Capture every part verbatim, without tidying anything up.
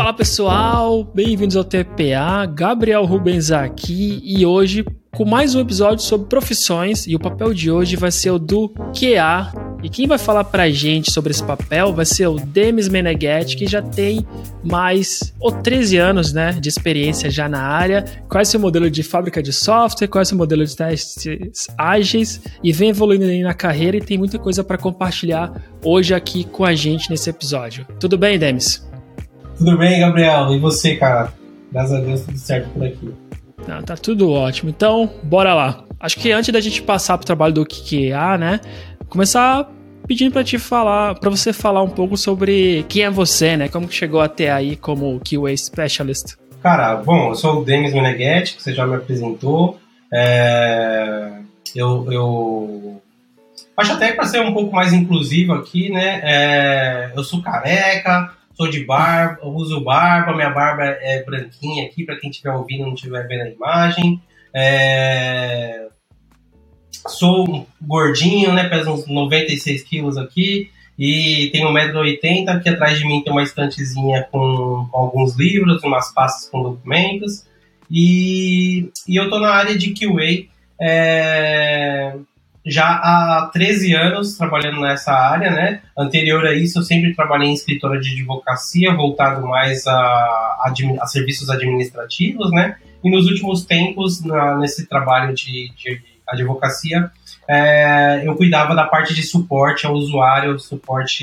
Fala pessoal, bem-vindos ao T P A, Gabriel Rubens aqui e hoje com mais um episódio sobre profissões e o papel de hoje vai ser o do Q A e quem vai falar pra gente sobre esse papel vai ser o Demis Meneghetti, que já tem mais ou treze anos né, de experiência já na área, conhece o modelo de fábrica de software, conhece o modelo de testes ágeis e vem evoluindo aí na carreira e tem muita coisa para compartilhar hoje aqui com a gente nesse episódio. Tudo bem, Demis? Tudo bem, Gabriel? E você, cara? Graças a Deus, tudo certo por aqui. Não, tá tudo ótimo. Então, bora lá. Acho que antes da gente passar pro trabalho do Q A, né? Começar pedindo pra te falar, pra você falar um pouco sobre quem é você, né? Como que chegou até aí como Q A Specialist? Cara, bom, eu sou o Demis Meneghetti, que você já me apresentou. É... Eu, eu... acho até que pra ser um pouco mais inclusivo aqui, né? É... Eu sou careca, sou de barba, eu uso barba, minha barba é branquinha aqui, para quem estiver ouvindo e não estiver vendo a imagem. É... Sou gordinho, né, peso uns noventa e seis quilos aqui, e tenho um metro e oitenta, aqui atrás de mim tem uma estantezinha com, com alguns livros, umas pastas com documentos, e, e eu tô na área de Q A, é... já há treze anos trabalhando nessa área, né? Anterior a isso, eu sempre trabalhei em escritório de advocacia, voltado mais a, a, a serviços administrativos, né? E nos últimos tempos, na, nesse trabalho de, de advocacia, é, eu cuidava da parte de suporte ao usuário, suporte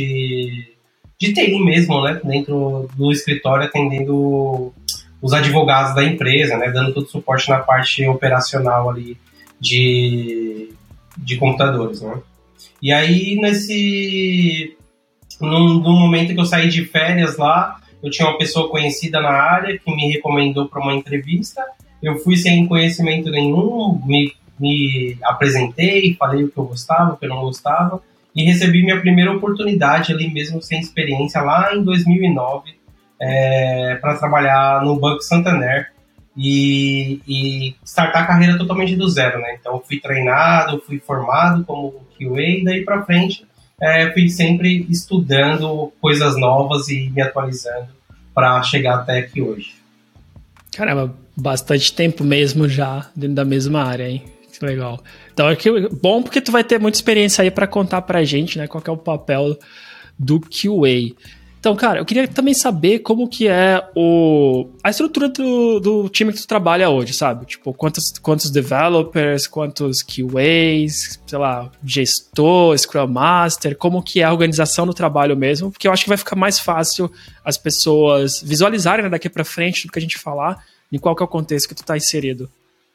de T I mesmo, né? Dentro do escritório, atendendo os advogados da empresa, né? Dando todo o suporte na parte operacional ali de... de computadores, né? E aí, nesse... Num, num momento que eu saí de férias lá, eu tinha uma pessoa conhecida na área que me recomendou para uma entrevista. Eu fui sem conhecimento nenhum, me, me apresentei, falei o que eu gostava, o que eu não gostava, e recebi minha primeira oportunidade ali mesmo, sem experiência, lá em dois mil e nove, é, para trabalhar no Banco Santander, E, e startar a carreira totalmente do zero, né? Então, fui treinado, fui formado como Q A, e daí pra frente é, fui sempre estudando coisas novas e me atualizando para chegar até aqui hoje. Caramba, bastante tempo mesmo já dentro da mesma área, hein? Que legal. Então, é que, bom porque tu vai ter muita experiência aí para contar pra gente, né? Qual que é o papel do Q A. Então, cara, eu queria também saber como que é o, a estrutura do, do time que tu trabalha hoje, sabe? Tipo, quantos, quantos developers, quantos Q As, sei lá, gestor, Scrum Master, como que é a organização do trabalho mesmo, porque eu acho que vai ficar mais fácil as pessoas visualizarem, né, daqui pra frente do que a gente falar, em qual que é o contexto que tu tá inserido.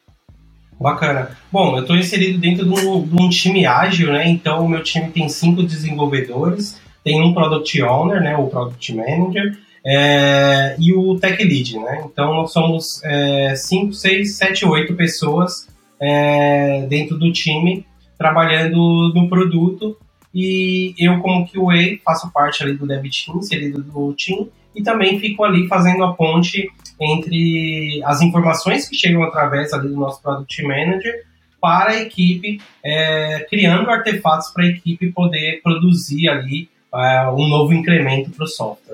Bacana. Bom, eu tô inserido dentro de um, de um time ágil, né? Então, o meu time tem cinco desenvolvedores, tem um Product Owner, né, o Product Manager, é, e o Tech Lead, né? Então, nós somos cinco, seis, sete, oito pessoas é, dentro do time, trabalhando no produto, e eu, como Q A, faço parte ali do Dev Team, inserido do time, e também fico ali fazendo a ponte entre as informações que chegam através ali do nosso Product Manager para a equipe, é, criando artefatos para a equipe poder produzir ali Uh, um novo incremento para o software.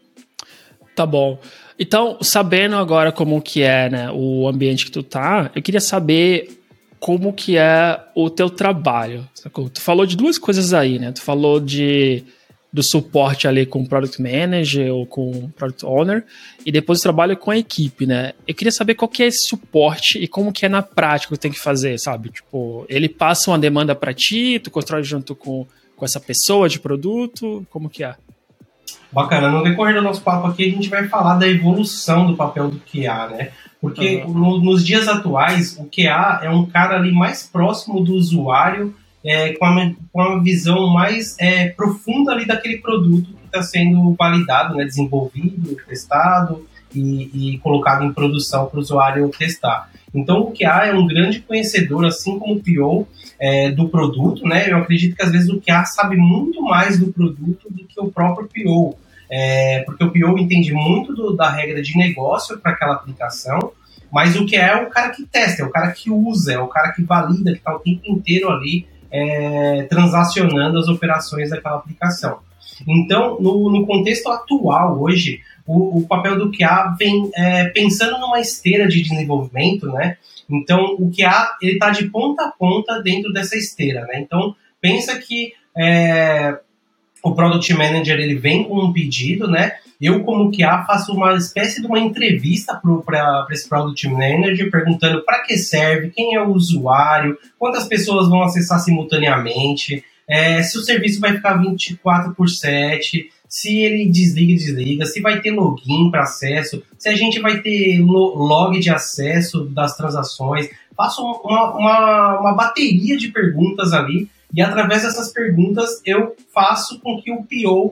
Tá bom. Então, sabendo agora como que é, né, o ambiente que tu tá, eu queria saber como que é o teu trabalho. Sacou? Tu falou de duas coisas aí, né? Tu falou de, do suporte ali com o Product Manager ou com o Product Owner e depois o trabalho com a equipe, né? Eu queria saber qual que é esse suporte e como que é na prática que tu tem que fazer, sabe? Tipo, ele passa uma demanda para ti, tu constrói junto com com essa pessoa de produto? Como que é? Bacana. No decorrer do nosso papo aqui, a gente vai falar da evolução do papel do Q A, né? Porque uhum. no, nos dias atuais, o Q A é um cara ali mais próximo do usuário, é, com, a, com uma visão mais é, profunda ali daquele produto que está sendo validado, né? Desenvolvido, testado e, e colocado em produção para o usuário testar. Então, o Q A é um grande conhecedor, assim como o P O, é, do produto, né? Eu acredito que, às vezes, o Q A sabe muito mais do produto do que o próprio P O, é, porque o P O entende muito do, da regra de negócio para aquela aplicação, mas o Q A é o cara que testa, é o cara que usa, é o cara que valida, que está o tempo inteiro ali é, transacionando as operações daquela aplicação. Então, no, no contexto atual, hoje, o, o papel do Q A vem é, pensando numa esteira de desenvolvimento, né? Então, o Q A está de ponta a ponta dentro dessa esteira, né? Então, pensa que é, o Product Manager ele vem com um pedido, né? Eu, como Q A, faço uma espécie de uma entrevista para esse Product Manager, perguntando para que serve, quem é o usuário, quantas pessoas vão acessar simultaneamente, é, se o serviço vai ficar vinte e quatro por sete, se ele desliga e desliga, se vai ter login para acesso, se a gente vai ter log de acesso das transações. Faço uma, uma, uma bateria de perguntas ali e, através dessas perguntas, eu faço com que o P O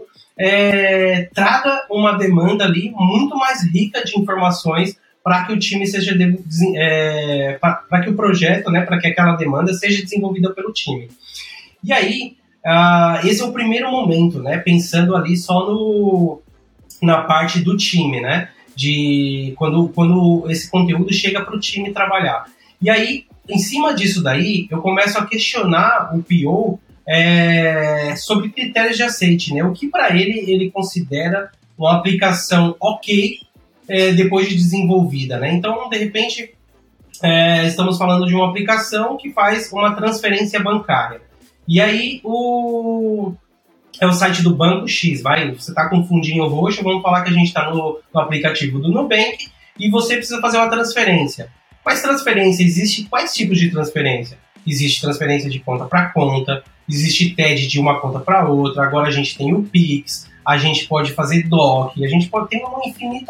é, traga uma demanda ali muito mais rica de informações para que o time seja de, é, para que o projeto, né, para que aquela demanda seja desenvolvida pelo time. E aí, uh, esse é o primeiro momento, né? Pensando ali só no, na parte do time, né? De quando, quando esse conteúdo chega para o time trabalhar. E aí, em cima disso daí, eu começo a questionar o P O é, sobre critérios de aceite, né? O que para ele ele considera uma aplicação ok é, depois de desenvolvida, né? Então, de repente, é, estamos falando de uma aplicação que faz uma transferência bancária. E aí, o... é o site do Banco X, vai, você está com um fundinho roxo, vamos falar que a gente está no, no aplicativo do Nubank e você precisa fazer uma transferência. Mas transferência, existe quais tipos de transferência? Existe transferência de conta para conta, existe T E D de uma conta para outra, agora a gente tem o Pix, a gente pode fazer D O C, a gente pode ter um infinito,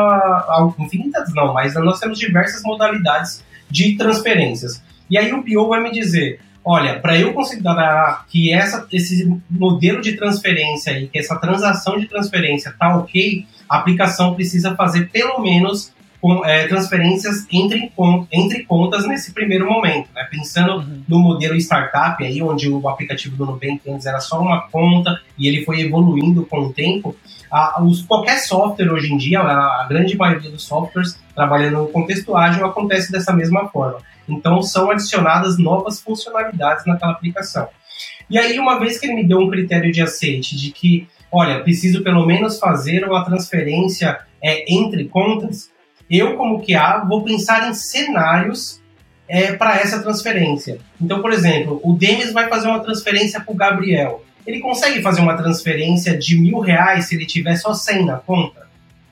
uh, uh, infinitas não, mas nós temos diversas modalidades de transferências. E aí o P O vai me dizer, olha, para eu considerar que essa, esse modelo de transferência e que essa transação de transferência está ok, a aplicação precisa fazer pelo menos com, é, transferências entre, entre contas nesse primeiro momento, né? Pensando uhum. no modelo startup, aí, onde o aplicativo do Nubank antes era só uma conta e ele foi evoluindo com o tempo. A, os, qualquer software hoje em dia, a, a grande maioria dos softwares trabalhando no contexto ágil acontece dessa mesma forma. Então, são adicionadas novas funcionalidades naquela aplicação. E aí, uma vez que ele me deu um critério de aceite de que, olha, preciso pelo menos fazer uma transferência é, entre contas, eu, como Q A, vou pensar em cenários é, para essa transferência. Então, por exemplo, o Demis vai fazer uma transferência para o Gabriel. Ele consegue fazer uma transferência de mil reais se ele tiver só cem na conta?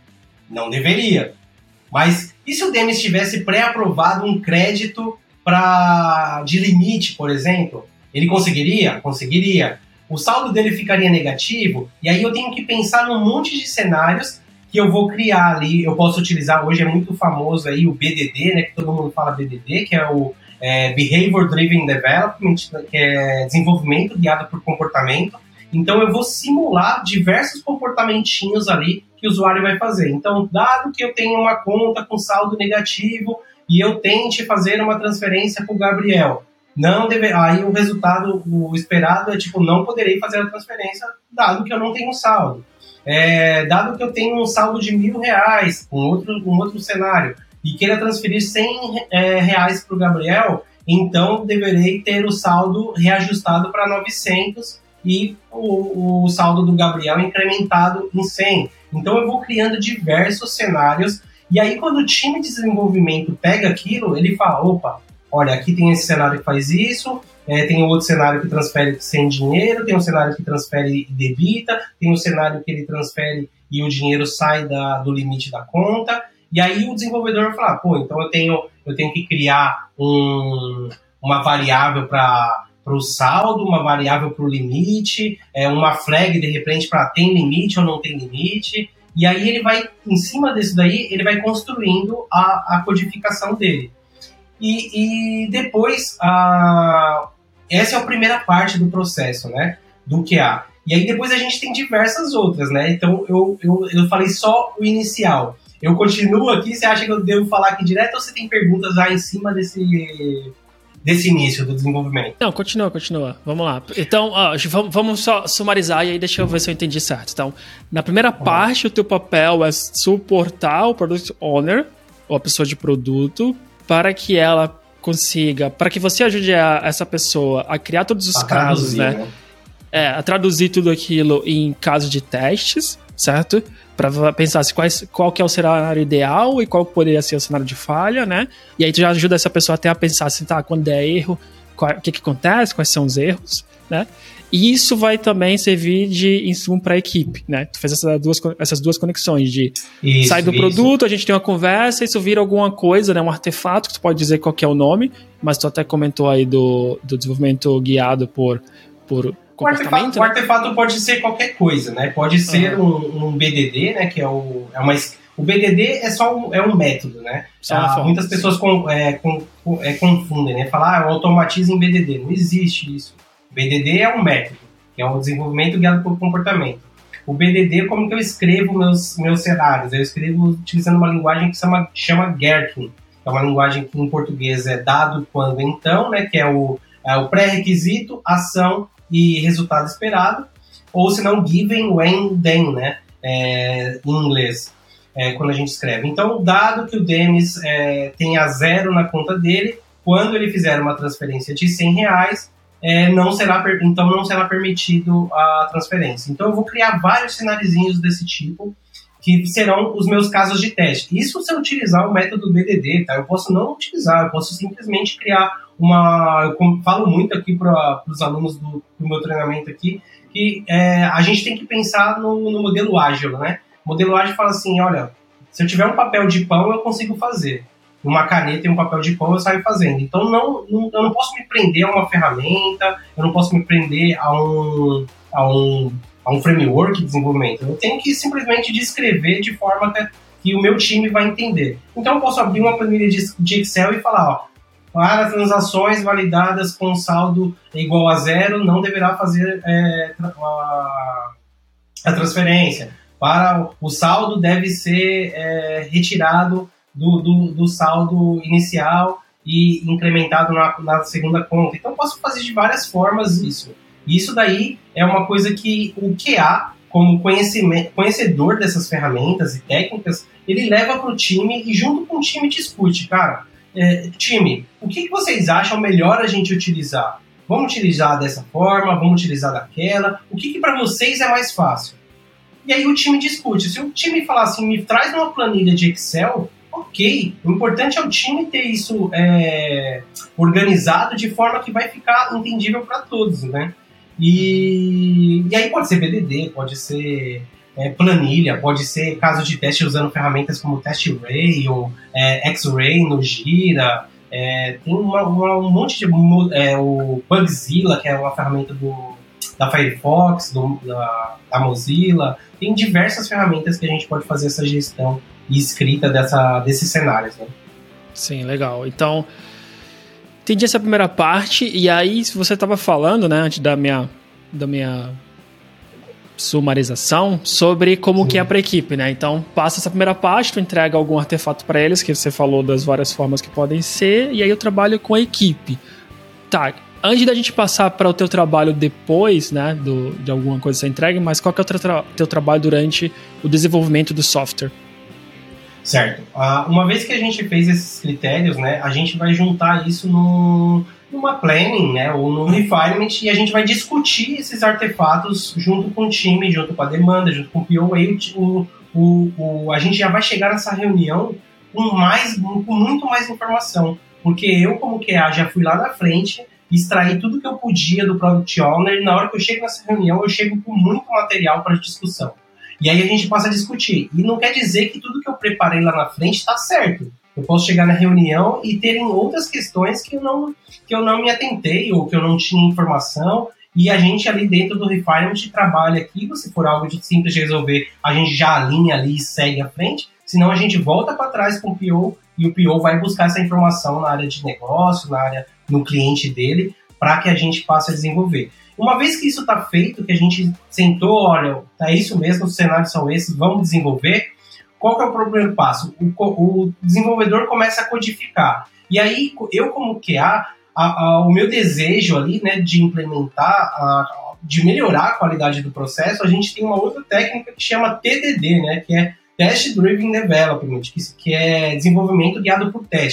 Não deveria. Mas e se o Demis tivesse pré-aprovado um crédito pra, de limite, por exemplo? Ele conseguiria? Conseguiria. O saldo dele ficaria negativo, e aí eu tenho que pensar num monte de cenários que eu vou criar ali. Eu posso utilizar, hoje é muito famoso aí o B D D, né, que todo mundo fala B D D, que é o é, Behavior Driven Development, que é desenvolvimento guiado por comportamento. Então eu vou simular diversos comportamentinhos ali que o usuário vai fazer. Então, dado que eu tenho uma conta com saldo negativo e eu tente fazer uma transferência para o Gabriel, não deve... aí o resultado, o esperado é tipo, não poderei fazer a transferência dado que eu não tenho saldo. É, dado que eu tenho um saldo de mil reais, um outro, um outro cenário, e queira transferir cem é, reais para o Gabriel, então deverei ter o saldo reajustado para novecentos e o, o saldo do Gabriel incrementado em cem. Então eu vou criando diversos cenários, e aí quando o time de desenvolvimento pega aquilo, ele fala, opa, olha, aqui tem esse cenário que faz isso, é, tem outro cenário que transfere sem dinheiro, tem um cenário que transfere e debita, tem um cenário que ele transfere e o dinheiro sai da, do limite da conta, e aí o desenvolvedor vai falar, pô, então eu tenho, eu tenho que criar um, uma variável para para o saldo, uma variável para o limite, é, uma flag, de repente, para tem limite ou não tem limite, e aí ele vai, em cima disso daí, ele vai construindo a, a codificação dele. E, e depois, a, essa é a primeira parte do processo, né, do Q A. E aí depois a gente tem diversas outras, né, então eu, eu, eu falei só o inicial. Eu continuo aqui, você acha que eu devo falar aqui direto ou você tem perguntas já em cima desse... desse início do desenvolvimento? Não, continua, continua. Vamos lá. Então, ó, vamos só sumarizar e aí deixa eu ver se eu entendi certo. Então, na primeira uhum. parte, o teu papel é suportar o Product Owner, ou a pessoa de produto, para que ela consiga, para que você ajude a, essa pessoa a criar todos os a casos, traduzir, né? né? É, a traduzir tudo aquilo em casos de testes, certo? Para pensar se quais, qual que é o cenário ideal e qual poderia ser o cenário de falha, né? E aí tu já ajuda essa pessoa até a pensar assim, tá, quando der erro, qual, o que que acontece, quais são os erros, né? E isso vai também servir de insumo para a equipe, né? Tu fez essas duas, essas duas conexões de isso, sai do isso. produto, a gente tem uma conversa, isso vira alguma coisa, né? Um artefato, que tu pode dizer qual que é o nome, mas tu até comentou aí do, do desenvolvimento guiado por... por O artefato, né? o artefato pode ser qualquer coisa, né? Pode ser uhum. um, um B D D, né? Que é o é uma o B D D é só um, é um método, né? Ah, muitas pessoas com, é, com, é, confundem, né? Falar, ah, eu automatizo em B D D. Não existe isso. O B D D é um método, que é um desenvolvimento guiado por comportamento. O B D D, como que eu escrevo meus meus cenários? Eu escrevo utilizando uma linguagem que se chama, chama Gherkin. É uma linguagem que em português é dado, quando, então, né? Que é o, é o pré-requisito, ação e resultado esperado, ou se não, given, when, then, né, é, em inglês, é, quando a gente escreve. Então, dado que o Denis é, tenha zero na conta dele, quando ele fizer uma transferência de cem reais, é, não será, então não será permitido a transferência. Então, eu vou criar vários sinalizinhos desse tipo, que serão os meus casos de teste. Isso se eu utilizar o método B D D, tá? Eu posso não utilizar, eu posso simplesmente criar uma... Eu falo muito aqui para os alunos do, do meu treinamento aqui, que é, a gente tem que pensar no, no modelo ágil, né? O modelo ágil fala assim, olha, se eu tiver um papel de pão, eu consigo fazer. Uma caneta e um papel de pão, eu saio fazendo. Então, não, não, eu não posso me prender a uma ferramenta, eu não posso me prender a um... A um a um framework de desenvolvimento. Eu tenho que simplesmente descrever de forma que o meu time vai entender. Então eu posso abrir uma planilha de Excel e falar, ó, para transações validadas com saldo igual a zero, não deverá fazer é, a, a transferência. Para o saldo deve ser é, retirado do, do, do saldo inicial e incrementado na, na segunda conta. Então eu posso fazer de várias formas isso. E isso daí é uma coisa que o Q A, como conhecedor dessas ferramentas e técnicas, ele leva para o time e junto com o time discute. Cara, é, time, o que, que vocês acham melhor a gente utilizar? Vamos utilizar dessa forma? Vamos utilizar daquela? O que, que para vocês é mais fácil? E aí o time discute. Se o time falar assim, me traz uma planilha de Excel, ok. O importante é o time ter isso é, organizado de forma que vai ficar entendível para todos, né? E, e aí pode ser B D D, pode ser é, planilha, pode ser caso de teste usando ferramentas como TestRay ou é, X-Ray no Gira. É, tem uma, uma, um monte de... É, o Bugzilla, que é uma ferramenta do, da Firefox, do, da, da Mozilla. Tem diversas ferramentas que a gente pode fazer essa gestão e escrita dessa, desses cenários, né? Sim, legal. Então... Entendi essa primeira parte, e aí se você estava falando, né, antes da minha, da minha sumarização, sobre como Sim. que é para a equipe, né? Então, passa essa primeira parte, tu entrega algum artefato para eles, que você falou das várias formas que podem ser, e aí eu trabalho com a equipe. Tá, antes da gente passar para o teu trabalho depois, né, do, de alguma coisa que você entrega, mas qual que é o teu, tra- teu trabalho durante o desenvolvimento do software? Certo. Uh, uma vez que a gente fez esses critérios, né, a gente vai juntar isso no, numa planning, né, ou no refinement, e a gente vai discutir esses artefatos junto com o time, junto com a demanda, junto com o P O. Aí o, o, o, a gente já vai chegar nessa reunião com, mais, com muito mais informação, porque eu, como Q A, já fui lá na frente, extraí tudo que eu podia do Product Owner, e na hora que eu chego nessa reunião, eu chego com muito material para discussão. E aí a gente passa a discutir. E não quer dizer que tudo que eu preparei lá na frente está certo. Eu posso chegar na reunião e terem outras questões que eu, não, que eu não me atentei ou que eu não tinha informação. E a gente ali dentro do Refinement trabalha aqui. Se for algo de simples de resolver, a gente já alinha ali e segue à frente. Senão a gente volta para trás com o P O e o P O vai buscar essa informação na área de negócio, na área no cliente dele, para que a gente passe a desenvolver. Uma vez que isso está feito, que a gente sentou, olha, é isso mesmo, os cenários são esses, vamos desenvolver, qual que é o primeiro passo? O, o desenvolvedor começa a codificar. E aí, eu como Q A, a, a, o meu desejo ali, né, de implementar, a, de melhorar a qualidade do processo, a gente tem uma outra técnica que chama T D D, né, que é Test Driven Development, que, que é desenvolvimento guiado por teste.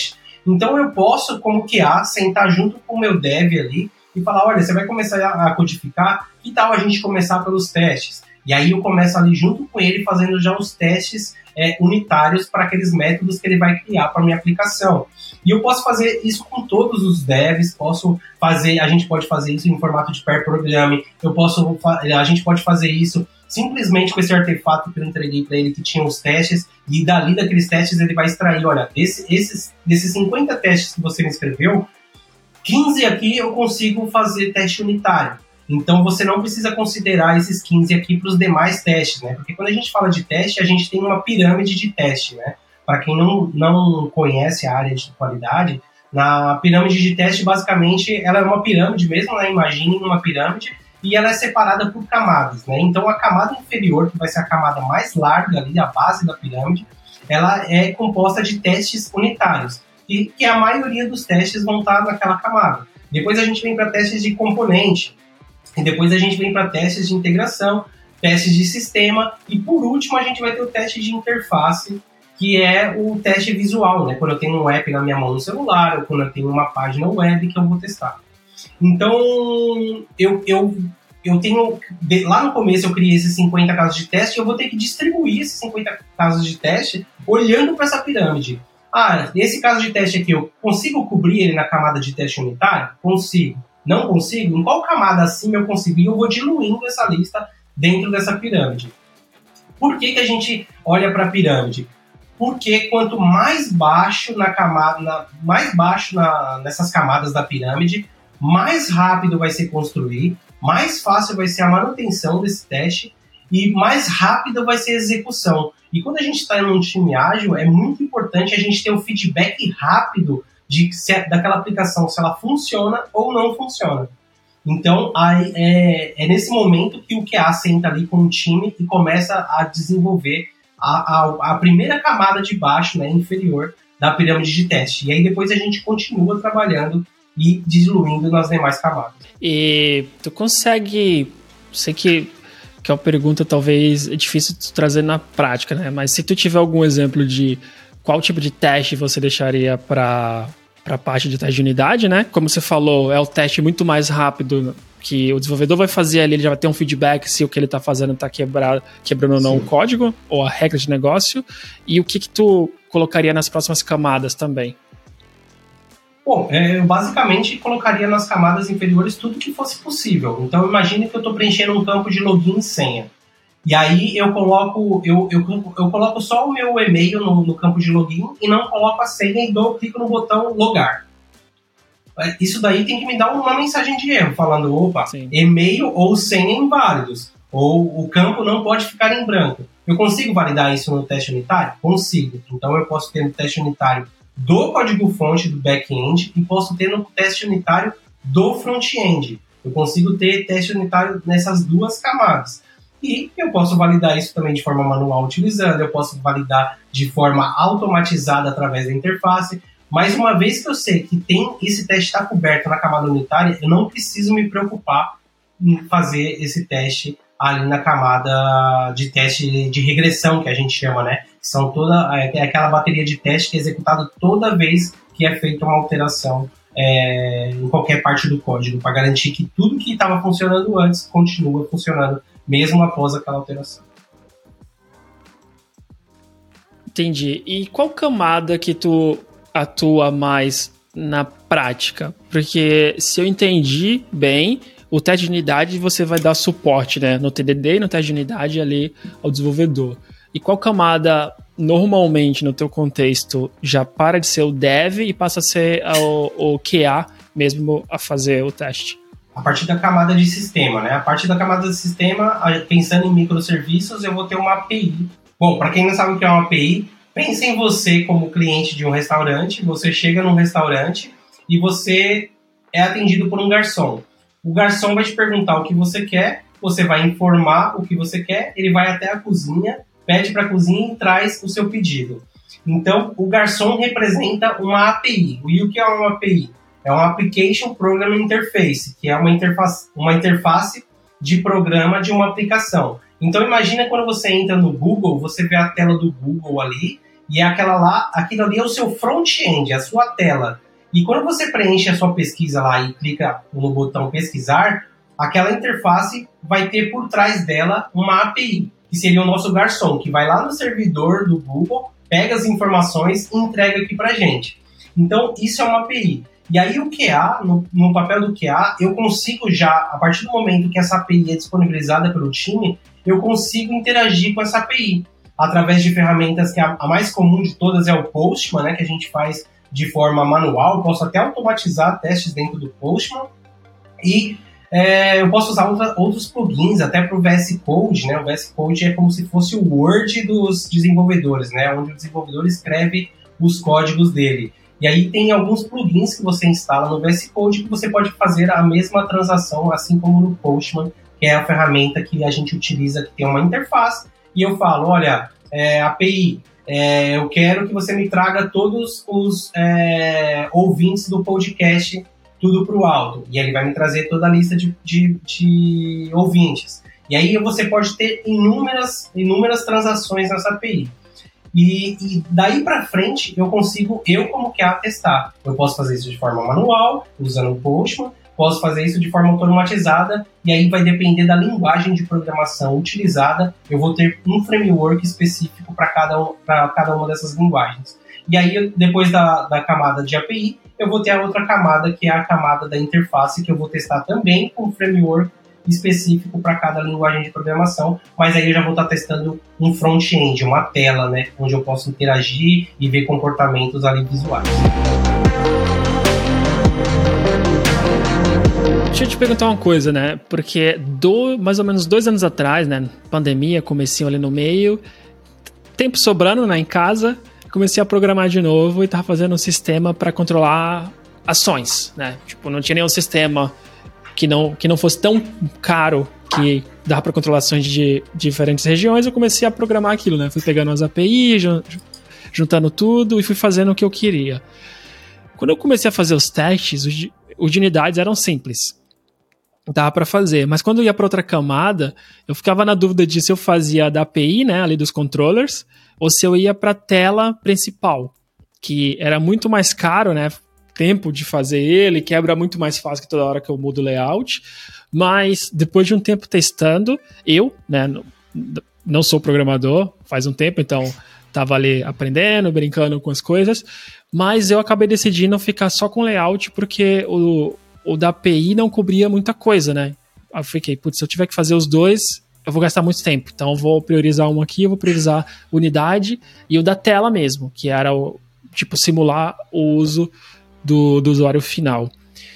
Então eu posso, como Q A, sentar junto com o meu dev ali e falar, olha, você vai começar a codificar, que tal a gente começar pelos testes? E aí eu começo ali junto com ele fazendo já os testes é, unitários para aqueles métodos que ele vai criar para a minha aplicação. E eu posso fazer isso com todos os devs, posso fazer, a gente pode fazer isso em formato de pair programming, eu posso, a gente pode fazer isso simplesmente com esse artefato que eu entreguei para ele, que tinha os testes, e dali daqueles testes ele vai extrair, olha, esse, esses, desses cinquenta testes que você me escreveu, quinze aqui eu consigo fazer teste unitário. Então você não precisa considerar esses quinze aqui para os demais testes, né? Porque quando a gente fala de teste, a gente tem uma pirâmide de teste, né? Para quem não, não conhece a área de qualidade, na pirâmide de teste, basicamente, ela é uma pirâmide mesmo, né? Imagine uma pirâmide, e ela é separada por camadas, né? Então a camada inferior, que vai ser a camada mais larga ali, a base da pirâmide, ela é composta de testes unitários, e que a maioria dos testes vão estar naquela camada. Depois a gente vem para testes de componente, e depois a gente vem para testes de integração, testes de sistema, e por último a gente vai ter o teste de interface, que é o teste visual, né? Quando eu tenho um app na minha mão no celular, ou quando eu tenho uma página web que eu vou testar. Então, eu, eu, eu tenho... Lá no começo eu criei esses cinquenta casos de teste, e eu vou ter que distribuir esses cinquenta casos de teste olhando para essa pirâmide. Ah, esse caso de teste aqui, eu consigo cobrir ele na camada de teste unitário? Consigo. Não consigo? Em qual camada acima eu consigo? E eu vou diluindo essa lista dentro dessa pirâmide. Por que que a gente olha para a pirâmide? Porque quanto mais baixo, na camada, na, mais baixo na, nessas camadas da pirâmide, mais rápido vai ser construir, mais fácil vai ser a manutenção desse teste e mais rápida vai ser a execução. E quando a gente está em um time ágil, é muito importante a gente ter o feedback rápido de se, daquela aplicação, se ela funciona ou não funciona. Então, aí, é, é nesse momento que o Q A senta ali com o time e começa a desenvolver a, a, a primeira camada de baixo, né, inferior, da pirâmide de teste. E aí depois a gente continua trabalhando e diluindo nas demais camadas. E tu consegue... Sei que, que é uma pergunta talvez difícil de trazer na prática, né? Mas se tu tiver algum exemplo de qual tipo de teste você deixaria para a parte de teste de unidade, né? Como você falou, é o teste muito mais rápido que o desenvolvedor vai fazer ali, ele já vai ter um feedback se o que ele está fazendo está quebrado, quebrando ou não Sim. o código ou a regra de negócio. E o que, que tu colocaria nas próximas camadas também? Bom, eu basicamente colocaria nas camadas inferiores tudo que fosse possível. Então imagine que eu estou preenchendo um campo de login e senha. E aí eu coloco, eu, eu, eu coloco só o meu e-mail no, no campo de login e não coloco a senha e dou, clico no botão logar. Isso daí tem que me dar uma mensagem de erro, falando, opa, Sim. e-mail ou senha inválidos, ou o campo não pode ficar em branco. Eu consigo validar isso no teste unitário? Consigo. Então eu posso ter no teste unitário do código-fonte do back-end e posso ter no teste unitário do front-end. Eu consigo ter teste unitário nessas duas camadas. E eu posso validar isso também de forma manual utilizando, eu posso validar de forma automatizada através da interface, mas uma vez que eu sei que tem, esse teste está coberto na camada unitária, eu não preciso me preocupar em fazer esse teste ali na camada de teste de regressão, que a gente chama, né? Que são toda, é aquela bateria de teste que é executada toda vez que é feita uma alteração é, em qualquer parte do código, para garantir que tudo que estava funcionando antes continua funcionando mesmo após aquela alteração. Entendi. E qual camada que tu atua mais na prática? Porque se eu entendi bem, o teste de unidade você vai dar suporte, né, no T D D e no teste de unidade ali ao desenvolvedor. E qual camada normalmente no teu contexto já para de ser o dev e passa a ser o, o Q A mesmo a fazer o teste? A partir da camada de sistema, né? A partir da camada de sistema, pensando em microserviços, eu vou ter uma A P I. Bom, para quem não sabe o que é uma A P I, pense em você como cliente de um restaurante, você chega num restaurante e você é atendido por um garçom. O garçom vai te perguntar o que você quer, você vai informar o que você quer, ele vai até a cozinha, pede para a cozinha e traz o seu pedido. Então, o garçom representa uma A P I. E o que é uma A P I? É uma Application Programming Interface, que é uma interface, uma interface de programa de uma aplicação. Então imagina quando você entra no Google, você vê a tela do Google ali, E é aquela lá, aquilo ali é o seu front-end, a sua tela. E quando você preenche a sua pesquisa lá e clica no botão pesquisar, aquela interface vai ter por trás dela uma A P I, que seria o nosso garçom, que vai lá no servidor do Google, pega as informações e entrega aqui pra gente. Então, isso é uma A P I. E aí o Q A, no, no papel do Q A, eu consigo já, a partir do momento que essa A P I é disponibilizada pelo time, eu consigo interagir com essa A P I, através de ferramentas que a, a mais comum de todas é o Postman, né, que a gente faz de forma manual. Eu posso até automatizar testes dentro do Postman, e é, eu posso usar outra, outros plugins, até para o V S Code, né? O V S Code é como se fosse o Word dos desenvolvedores, né? Onde o desenvolvedor escreve os códigos dele. E aí tem alguns plugins que você instala no V S Code que você pode fazer a mesma transação, assim como no Postman, que é a ferramenta que a gente utiliza, que tem uma interface, e eu falo, olha, é, A P I, é, eu quero que você me traga todos os é, ouvintes do podcast, tudo para o alto. E ele vai me trazer toda a lista de, de, de ouvintes. E aí você pode ter inúmeras, inúmeras transações nessa A P I. E, e daí para frente eu consigo, eu como Q A, testar. Eu posso fazer isso de forma manual, usando o Postman, posso fazer isso de forma automatizada, e aí vai depender da linguagem de programação utilizada. Eu vou ter um framework específico para cada, para cada uma dessas linguagens. E aí, depois da, da camada de A P I, eu vou ter a outra camada, que é a camada da interface, que eu vou testar também com um framework específico para cada linguagem de programação, mas aí eu já vou estar testando um front-end, uma tela, né, onde eu posso interagir e ver comportamentos ali visuais. Deixa eu te perguntar uma coisa, né? Porque do, mais ou menos dois anos atrás, né? Pandemia, comecinho ali no meio, tempo sobrando, né, em casa, comecei a programar de novo e tava fazendo um sistema para controlar ações, né? Tipo, não tinha nenhum sistema que não, que não fosse tão caro que dava para controlar ações de, de diferentes regiões. Eu comecei a programar aquilo, né? Fui pegando as A P I, juntando tudo e fui fazendo o que eu queria. Quando eu comecei a fazer os testes, os de, os de unidades eram simples. Dava para fazer, mas quando eu ia para outra camada, eu ficava na dúvida de se eu fazia da A P I, né, ali dos controllers, ou se eu ia para a tela principal, que era muito mais caro, né, tempo de fazer ele, quebra muito mais fácil que toda hora que eu mudo o layout, mas depois de um tempo testando, eu, né, não, não sou programador, faz um tempo, então estava ali aprendendo, brincando com as coisas, mas eu acabei decidindo ficar só com layout, porque o, o da A P I não cobria muita coisa, né? Aí eu fiquei, putz, se eu tiver que fazer os dois, eu vou gastar muito tempo, então eu vou priorizar um aqui, eu vou priorizar unidade, e o da tela mesmo, que era o, tipo, simular o uso do, do usuário final.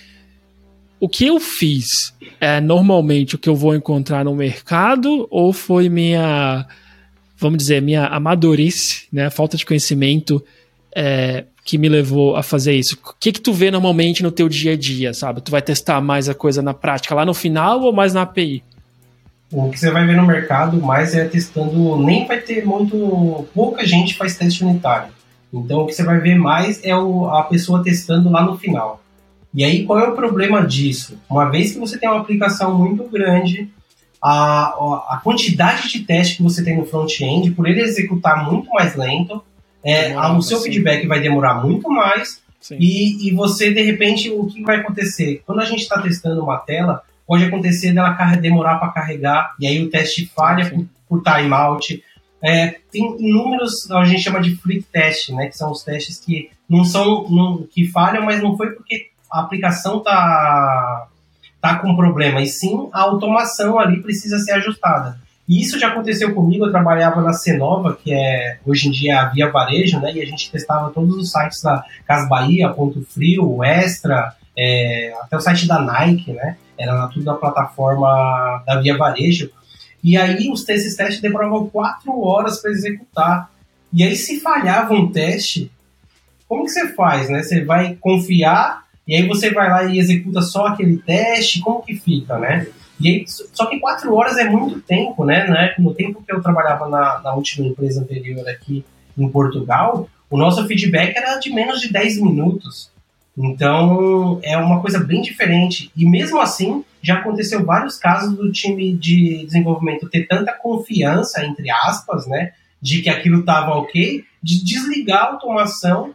O que eu fiz é normalmente o que eu vou encontrar no mercado, ou foi minha, vamos dizer, minha amadorice, né, falta de conhecimento é, que me levou a fazer isso? O que que tu vê normalmente no teu dia a dia, sabe? Tu vai testar mais a coisa na prática lá no final ou mais na A P I? O que você vai ver no mercado mais é testando, nem vai ter muito, pouca gente faz teste unitário. Então o que você vai ver mais é o, a pessoa testando lá no final. E aí qual é o problema disso? Uma vez que você tem uma aplicação muito grande, a, a quantidade de teste que você tem no front-end, por ele executar muito mais lento, é, a, o seu feedback vai demorar muito mais, e, e você, de repente, o que vai acontecer? Quando a gente está testando uma tela, pode acontecer dela demorar para carregar, e aí o teste falha por, por timeout. É, tem inúmeros, a gente chama de flip test, né, que são os testes que não são, não, que falham, mas não foi porque a aplicação tá, tá com problema, e sim a automação ali precisa ser ajustada. E isso já aconteceu comigo. Eu trabalhava na Cenova, que é hoje em dia a Via Varejo, né, e a gente testava todos os sites da Cas Bahia, Ponto Frio, Extra, é, até o site da Nike, né, era tudo da plataforma da Via Varejo. E aí os esses testes demoravam quatro horas para executar. E aí se falhava um teste, como que você faz, né? Você vai confiar e aí você vai lá e executa só aquele teste, como que fica, né? E aí, só que quatro horas é muito tempo, né? No tempo que eu trabalhava na, na última empresa anterior aqui em Portugal, o nosso feedback era de menos de dez minutos. Então, é uma coisa bem diferente. E mesmo assim, já aconteceu vários casos do time de desenvolvimento ter tanta confiança, entre aspas, né, de que aquilo estava ok, de desligar a automação,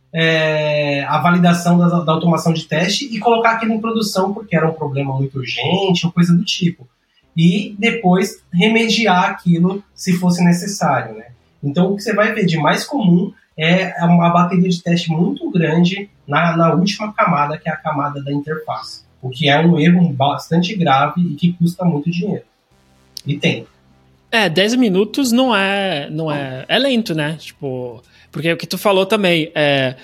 é, a validação da, da automação de teste e colocar aquilo em produção porque era um problema muito urgente ou coisa do tipo. E depois remediar aquilo se fosse necessário, né? Então, o que você vai ver de mais comum é uma bateria de teste muito grande na, na última camada, que é a camada da interface. O que é um erro bastante grave e que custa muito dinheiro. E tem. É, dez minutos não é, não é... É lento, né? Tipo... Porque o que tu falou também, é...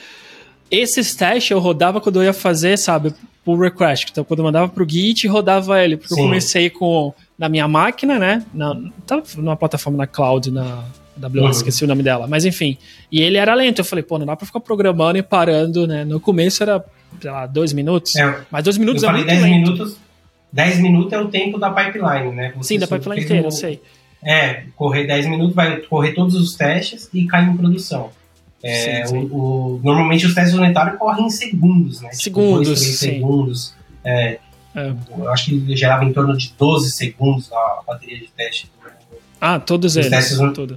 Esses testes eu rodava quando eu ia fazer, sabe, pull request. Então, quando eu mandava pro Git, rodava ele. Porque Sim. eu comecei com... Na minha máquina, né? Na, tava numa plataforma na cloud, na A W S, uhum. esqueci o nome dela. Mas, enfim. E ele era lento. Eu falei, pô, não dá pra ficar programando e parando, né? No começo era, sei lá, dois minutos. É, mas dois minutos eu é falei muito dez lento. Minutos, dez minutos é o tempo da pipeline, né? Você Sim, da pipeline inteira, um... eu sei. É, correr dez minutos, vai correr todos os testes e cai em produção. É, sim, sim. O, o, normalmente os testes unitários correm em segundos, né? Segundos, tipo, dois, três sim. segundos. É, é. Eu acho que gerava em torno de doze segundos a bateria de teste. Ah, todos eles. Testes, tudo.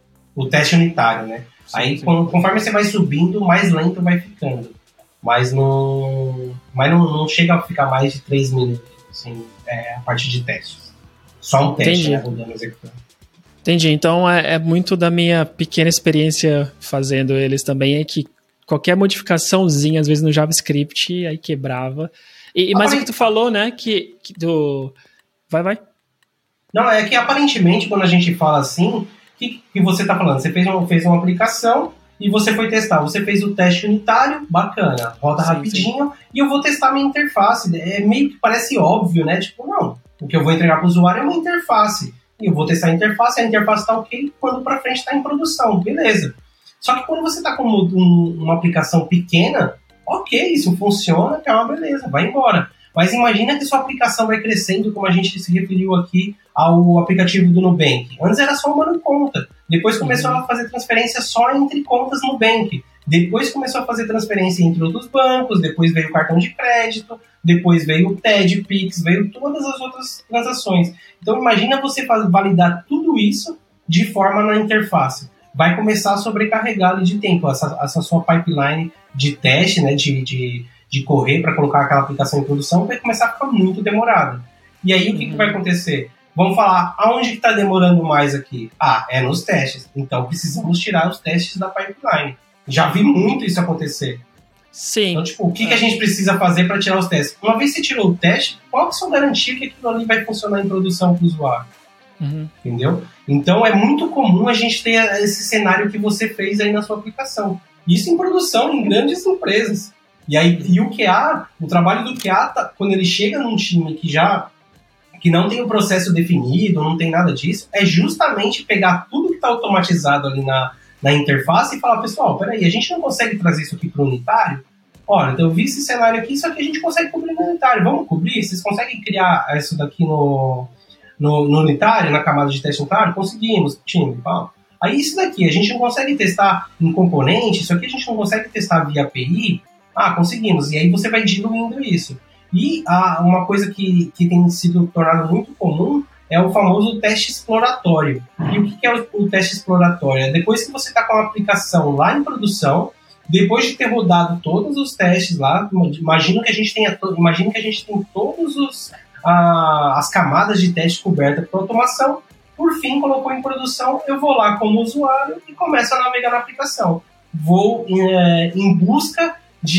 O teste unitário, né? Sim, Aí, sim. conforme você vai subindo, mais lento vai ficando. Mas não, mas não, não chega a ficar mais de três minutos, assim, é, a parte de testes. Só um teste, né, rodando, executando. Entendi. Então, é, é muito da minha pequena experiência fazendo eles também, é que qualquer modificaçãozinha, às vezes no JavaScript, aí quebrava. E, mas o que tu falou, né, que, que do... Vai, vai. Não, é que aparentemente, quando a gente fala assim, o que, que você está falando? Você fez uma, fez uma aplicação e você foi testar. Você fez o teste unitário, bacana, roda sim, rapidinho, sim. e eu vou testar minha interface. É meio que parece óbvio, né? Tipo, não, o que eu vou entregar para o usuário é uma interface. E eu vou testar a interface, a interface está ok, quando para frente está em produção, beleza. Só que quando você está com um, uma aplicação pequena, ok, isso funciona, que é uma beleza, vai embora. Mas imagina que sua aplicação vai crescendo, como a gente se referiu aqui ao aplicativo do Nubank. Antes era só uma conta. Depois começou uhum. a fazer transferência só entre contas Nubank. Depois começou a fazer transferência entre outros bancos. Depois veio o cartão de crédito. Depois veio o T E D, Pix. Veio todas as outras transações. Então imagina você validar tudo isso de forma na interface. Vai começar a sobrecarregar de tempo. Essa, essa sua pipeline de teste, né, de... de de correr para colocar aquela aplicação em produção, vai começar a ficar muito demorado. E aí, o que, uhum. que vai acontecer? Vamos falar, aonde que está demorando mais aqui? Ah, é nos testes. Então, precisamos tirar os testes da pipeline. Já vi muito isso acontecer. Sim. Então, tipo, o que, é. que a gente precisa fazer para tirar os testes? Uma vez que você tirou o teste, qual que é a sua garantia que aquilo ali vai funcionar em produção para o usuário? Uhum. Entendeu? Então, é muito comum a gente ter esse cenário que você fez aí na sua aplicação. Isso em produção, em grandes empresas. E, aí, e o Q A, o trabalho do Q A, tá, quando ele chega num time que já que não tem um processo definido, não tem nada disso, é justamente pegar tudo que está automatizado ali na, na interface e falar, pessoal, peraí, a gente não consegue trazer isso aqui para o unitário? Olha, então eu vi esse cenário aqui, isso aqui a gente consegue cobrir no unitário, vamos cobrir? Vocês conseguem criar isso daqui no, no, no unitário, na camada de teste unitário? Conseguimos, time, Paulo. Aí isso daqui, a gente não consegue testar em componente, isso aqui a gente não consegue testar via A P I. Ah, conseguimos. E aí você vai diluindo isso. E ah, uma coisa que, que tem sido tornado muito comum é o famoso teste exploratório. E o que é o, o teste exploratório? É depois que você está com a aplicação lá em produção, depois de ter rodado todos os testes lá, imagina que a gente tenha, imagina que a gente tem todos os ah, as camadas de teste cobertas por automação, por fim colocou em produção, eu vou lá como usuário e começo a navegar na aplicação. Vou é, em busca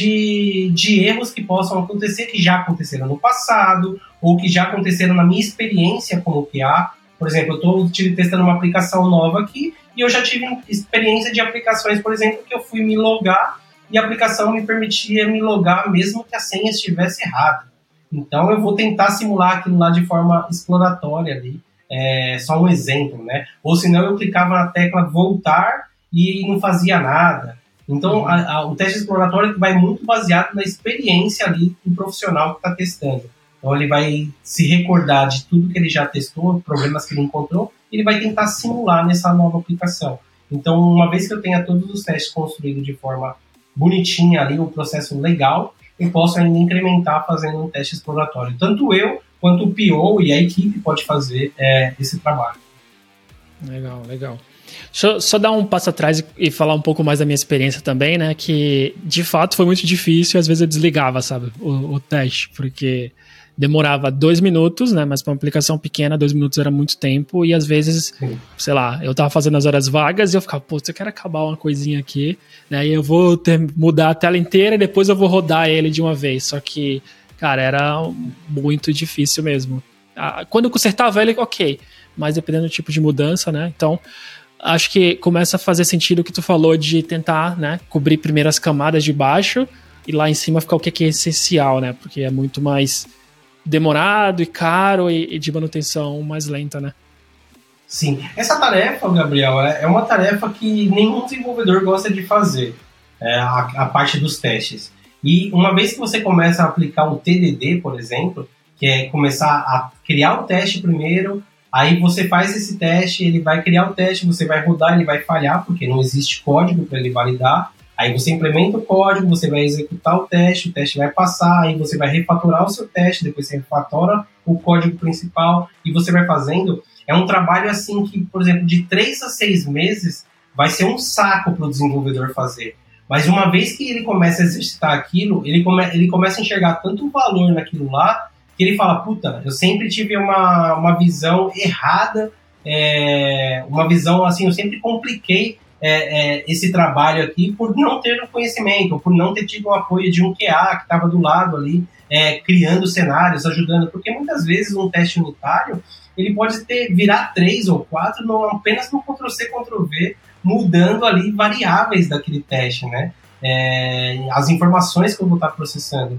De, de erros que possam acontecer, que já aconteceram no passado, ou que já aconteceram na minha experiência como Q A. Por exemplo, eu estou testando uma aplicação nova aqui, e eu já tive experiência de aplicações, por exemplo, que eu fui me logar, e a aplicação me permitia me logar mesmo que a senha estivesse errada. Então, eu vou tentar simular aquilo lá de forma exploratória ali. É só um exemplo, né? Ou senão eu clicava na tecla voltar e não fazia nada. Então, a, a, o teste exploratório vai muito baseado na experiência ali do profissional que está testando. Então, ele vai se recordar de tudo que ele já testou, problemas que ele encontrou, e ele vai tentar simular nessa nova aplicação. Então, uma vez que eu tenha todos os testes construídos de forma bonitinha ali, um processo legal, eu posso ainda incrementar fazendo um teste exploratório. Tanto eu, quanto o P O e a equipe pode fazer é, esse trabalho. Legal, legal. Deixa eu só dar um passo atrás e falar um pouco mais da minha experiência também, né? Que, de fato, foi muito difícil e às vezes eu desligava, sabe, o, o teste, porque demorava dois minutos, né? Mas para uma aplicação pequena, dois minutos era muito tempo e às vezes, Sim. sei lá, eu tava fazendo as horas vagas e eu ficava, pô, eu quero acabar uma coisinha aqui, né? E eu vou ter, mudar a tela inteira e depois eu vou rodar ele de uma vez. Só que, cara, era muito difícil mesmo. Quando eu consertava ele, ok, mas dependendo do tipo de mudança, né? Então, acho que começa a fazer sentido o que tu falou de tentar, né, cobrir primeiro as camadas de baixo e lá em cima ficar o que é essencial, né? Porque é muito mais demorado e caro e, e de manutenção mais lenta, né? Sim. Essa tarefa, Gabriel, é uma tarefa que nenhum desenvolvedor gosta de fazer, é a, a parte dos testes. E uma vez que você começa a aplicar o T D D, por exemplo, que é começar a criar o teste primeiro, aí você faz esse teste, ele vai criar o teste, você vai rodar, ele vai falhar, porque não existe código para ele validar. Aí você implementa o código, você vai executar o teste, o teste vai passar, aí você vai refatorar o seu teste, depois você refatora o código principal e você vai fazendo. É um trabalho assim que, por exemplo, de três a seis meses vai ser um saco para o desenvolvedor fazer. Mas uma vez que ele começa a exercitar aquilo, ele, come, ele começa a enxergar tanto valor naquilo lá, que ele fala, puta, eu sempre tive uma, uma visão errada, é, uma visão assim, eu sempre compliquei é, é, esse trabalho aqui por não ter o conhecimento, por não ter tido o apoio de um Q A que estava do lado ali, é, criando cenários, ajudando, porque muitas vezes um teste unitário, ele pode ter, virar três ou quatro no, apenas no control C, control V, mudando ali variáveis daquele teste, né? É, as informações que eu vou estar processando.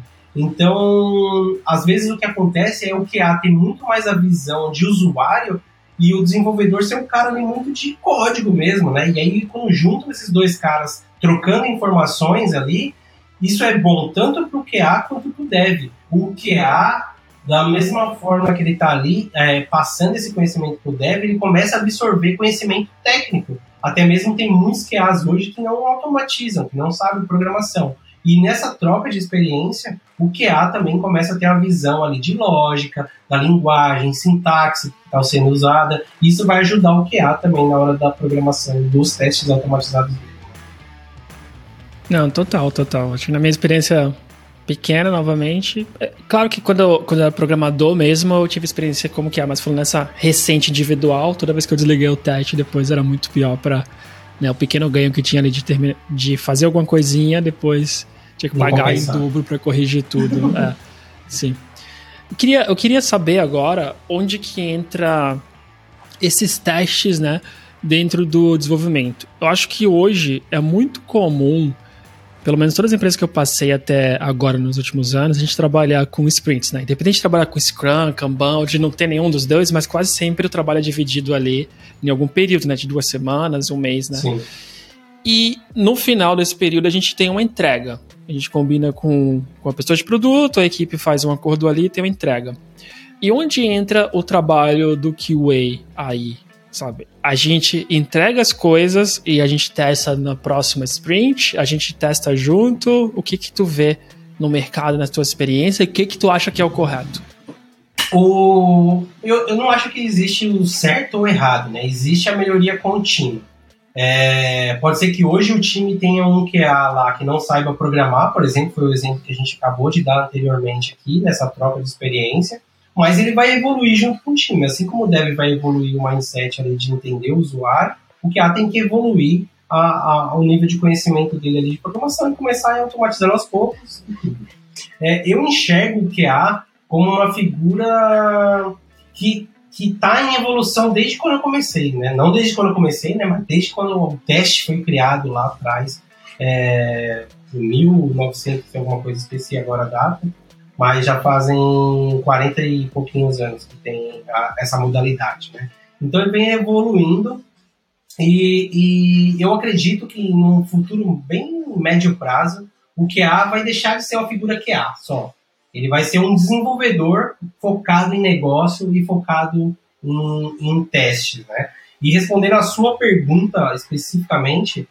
Então, às vezes o que acontece é o Q A tem muito mais a visão de usuário e o desenvolvedor ser um cara ali muito de código mesmo, né? E aí, conjunto esses dois caras trocando informações ali, isso é bom tanto para o Q A quanto para o dev. O Q A, da mesma forma que ele está ali, é, passando esse conhecimento para o dev, ele começa a absorver conhecimento técnico. Até mesmo tem muitos Q As hoje que não automatizam, que não sabem programação. E nessa troca de experiência, o Q A também começa a ter a visão ali de lógica, da linguagem, sintaxe que está sendo usada. Isso vai ajudar o Q A também na hora da programação dos testes automatizados. Não, total, total. Acho que na minha experiência pequena, novamente, é, claro que quando eu, quando eu era programador mesmo, eu tive experiência como Q A, mas falando nessa recente individual, toda vez que eu desliguei o teste, depois era muito pior para, né, o pequeno ganho que tinha ali de, termina, de fazer alguma coisinha, depois tinha que pagar em dobro para corrigir tudo. É, sim. Eu queria, eu queria saber agora onde que entra esses testes, né, dentro do desenvolvimento. Eu acho que hoje é muito comum, pelo menos todas as empresas que eu passei até agora nos últimos anos, a gente trabalhar com sprints, né? Independente de trabalhar com Scrum, Kanban, ou de não ter nenhum dos dois, mas quase sempre o trabalho é dividido ali em algum período, né? De duas semanas, um mês, né? Sim. E no final desse período a gente tem uma entrega. A gente combina com, com a pessoa de produto, a equipe faz um acordo ali e tem uma entrega. E onde entra o trabalho do Q A aí? Sabe? A gente entrega as coisas e a gente testa na próxima sprint, a gente testa junto. O que que tu vê no mercado, na tua experiência, e o que que tu acha que é o correto? O... Eu, eu não acho que existe o certo ou errado, né? Existe a melhoria contínua. É... Pode ser que hoje o time tenha um Q A lá que não saiba programar, por exemplo, foi o exemplo que a gente acabou de dar anteriormente aqui, nessa troca de experiência, mas ele vai evoluir junto com o time. Assim como o dev vai evoluir o mindset ali de entender o usuário, o Q A tem que evoluir a, a, ao nível de conhecimento dele ali de programação e começar a automatizar aos poucos. É, eu enxergo o Q A como uma figura que que está em evolução desde quando eu comecei, né? Não desde quando eu comecei, né? Mas desde quando o teste foi criado lá atrás, é, em mil e novecentos, tem alguma coisa específica agora a data, mas já fazem quarenta e pouquinhos anos que tem a, essa modalidade, né? Então ele vem evoluindo e, e eu acredito que num futuro bem médio prazo, o Q A vai deixar de ser uma figura Q A só. Ele vai ser um desenvolvedor focado em negócio e focado em, em testes, né? E respondendo a sua pergunta especificamente,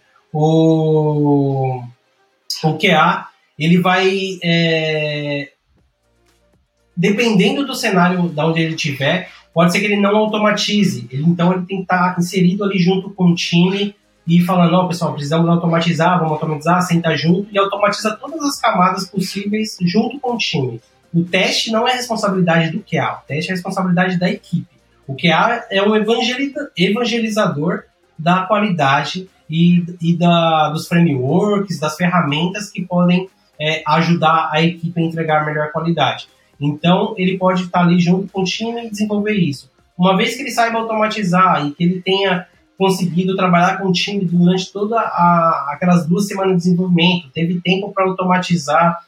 o, o Q A, ele vai... É, dependendo do cenário de onde ele estiver, pode ser que ele não automatize. Ele, então ele tem que estar inserido ali junto com o time e falando, ó, pessoal, precisamos automatizar, vamos automatizar, sentar junto e automatiza todas as camadas possíveis junto com o time. O teste não é responsabilidade do Q A, o teste é responsabilidade da equipe. O Q A é um evangelizador da qualidade e, e da, dos frameworks, das ferramentas que podem é, ajudar a equipe a entregar melhor qualidade. Então, ele pode estar ali junto com o time e desenvolver isso. Uma vez que ele saiba automatizar e que ele tenha conseguido trabalhar com o time durante todas aquelas duas semanas de desenvolvimento, teve tempo para automatizar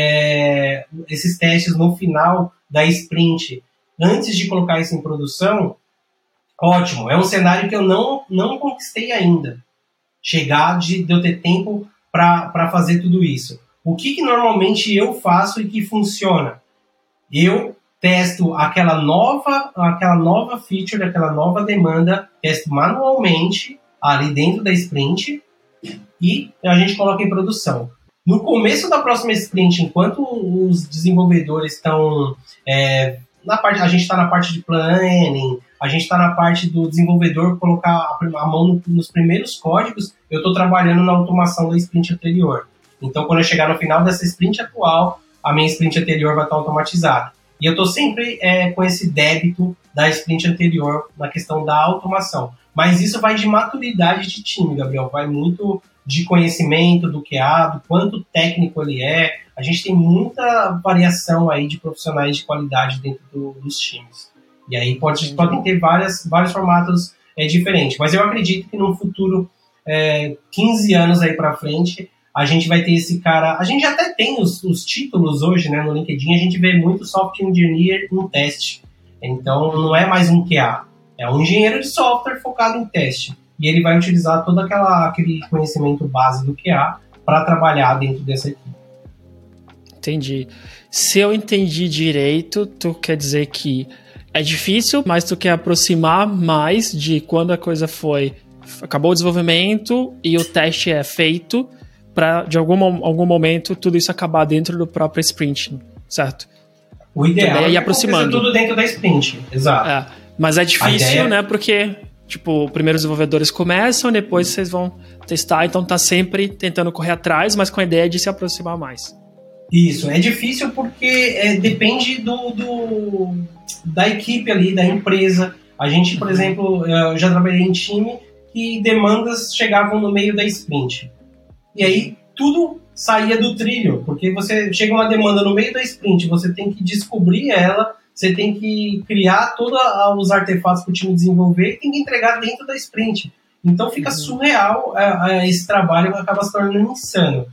é, esses testes no final da sprint, antes de colocar isso em produção, ótimo. É um cenário que eu não, não conquistei ainda. Chegar de, de eu ter tempo para fazer tudo isso. O que, que normalmente eu faço e que funciona? Eu testo aquela nova, aquela nova feature, aquela nova demanda, testo manualmente ali dentro da sprint e a gente coloca em produção. No começo da próxima sprint, enquanto os desenvolvedores estão... É, na parte, a gente está na parte de planning, a gente está na parte do desenvolvedor colocar a mão no, nos primeiros códigos, eu estou trabalhando na automação da sprint anterior. Então, quando eu chegar no final dessa sprint atual, a minha sprint anterior vai estar automatizada. E eu estou sempre é, com esse débito da sprint anterior na questão da automação. Mas isso vai de maturidade de time, Gabriel. Vai muito de conhecimento do Q A, do quanto técnico ele é. A gente tem muita variação aí de profissionais de qualidade dentro do, dos times. E aí pode, podem ter várias, vários formatos é, diferentes. Mas eu acredito que no futuro, é, quinze anos aí para frente, a gente vai ter esse cara... A gente até tem os, os títulos hoje, né, no LinkedIn, a gente vê muito software engineer em teste. Então, não é mais um Q A. É um engenheiro de software focado em teste. E ele vai utilizar todo aquela, aquele conhecimento base do Q A para trabalhar dentro dessa equipe. Entendi. Se eu entendi direito, tu quer dizer que é difícil, mas tu quer aproximar mais de quando a coisa foi... Acabou o desenvolvimento e o teste é feito... para, de algum, algum momento, tudo isso acabar dentro do próprio sprint, certo? O ideal é ir aproximando tudo dentro da sprint, exato. É, mas é difícil, ideia... né? Porque, tipo, primeiro os desenvolvedores começam, depois vocês vão testar, então tá sempre tentando correr atrás, mas com a ideia de se aproximar mais. Isso, é difícil porque é, depende do, do, da equipe ali, da empresa. A gente, por exemplo, eu já trabalhei em time que demandas chegavam no meio da sprint. E aí tudo saía do trilho, porque você chega uma demanda no meio da sprint, você tem que descobrir ela, você tem que criar todos os artefatos para o time desenvolver e tem que entregar dentro da sprint. Então fica uhum. surreal é, é, esse trabalho, acaba se tornando insano.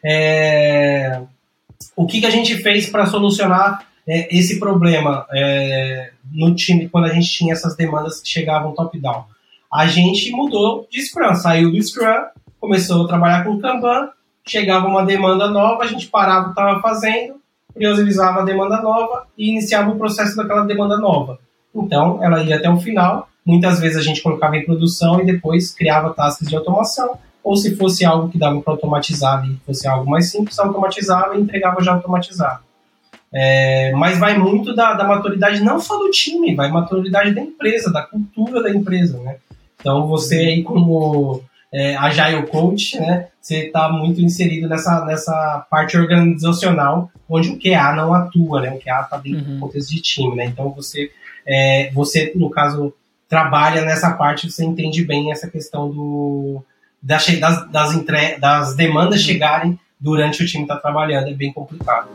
É, o que, que a gente fez para solucionar é, esse problema é, no time quando a gente tinha essas demandas que chegavam top-down? A gente mudou de Scrum, saiu do Scrum, começou a trabalhar com Kanban, chegava uma demanda nova, a gente parava o que estava fazendo, priorizava a demanda nova e iniciava o processo daquela demanda nova. Então, ela ia até o final, muitas vezes a gente colocava em produção e depois criava tasks de automação, ou se fosse algo que dava para automatizar e fosse algo mais simples, automatizava e entregava já automatizado. É, mas vai muito da, da maturidade não só do time, vai maturidade da empresa, da cultura da empresa, né? Então, você aí como... É, Agile Coach, né? Você está muito inserido nessa, nessa parte organizacional, onde o Q A não atua, né? O Q A está dentro uhum. do contexto de time, né? Então você, é, você, no caso, trabalha nessa parte, você entende bem essa questão do, das, das, das, entre, das demandas uhum. chegarem durante o time estar tá trabalhando, é bem complicado.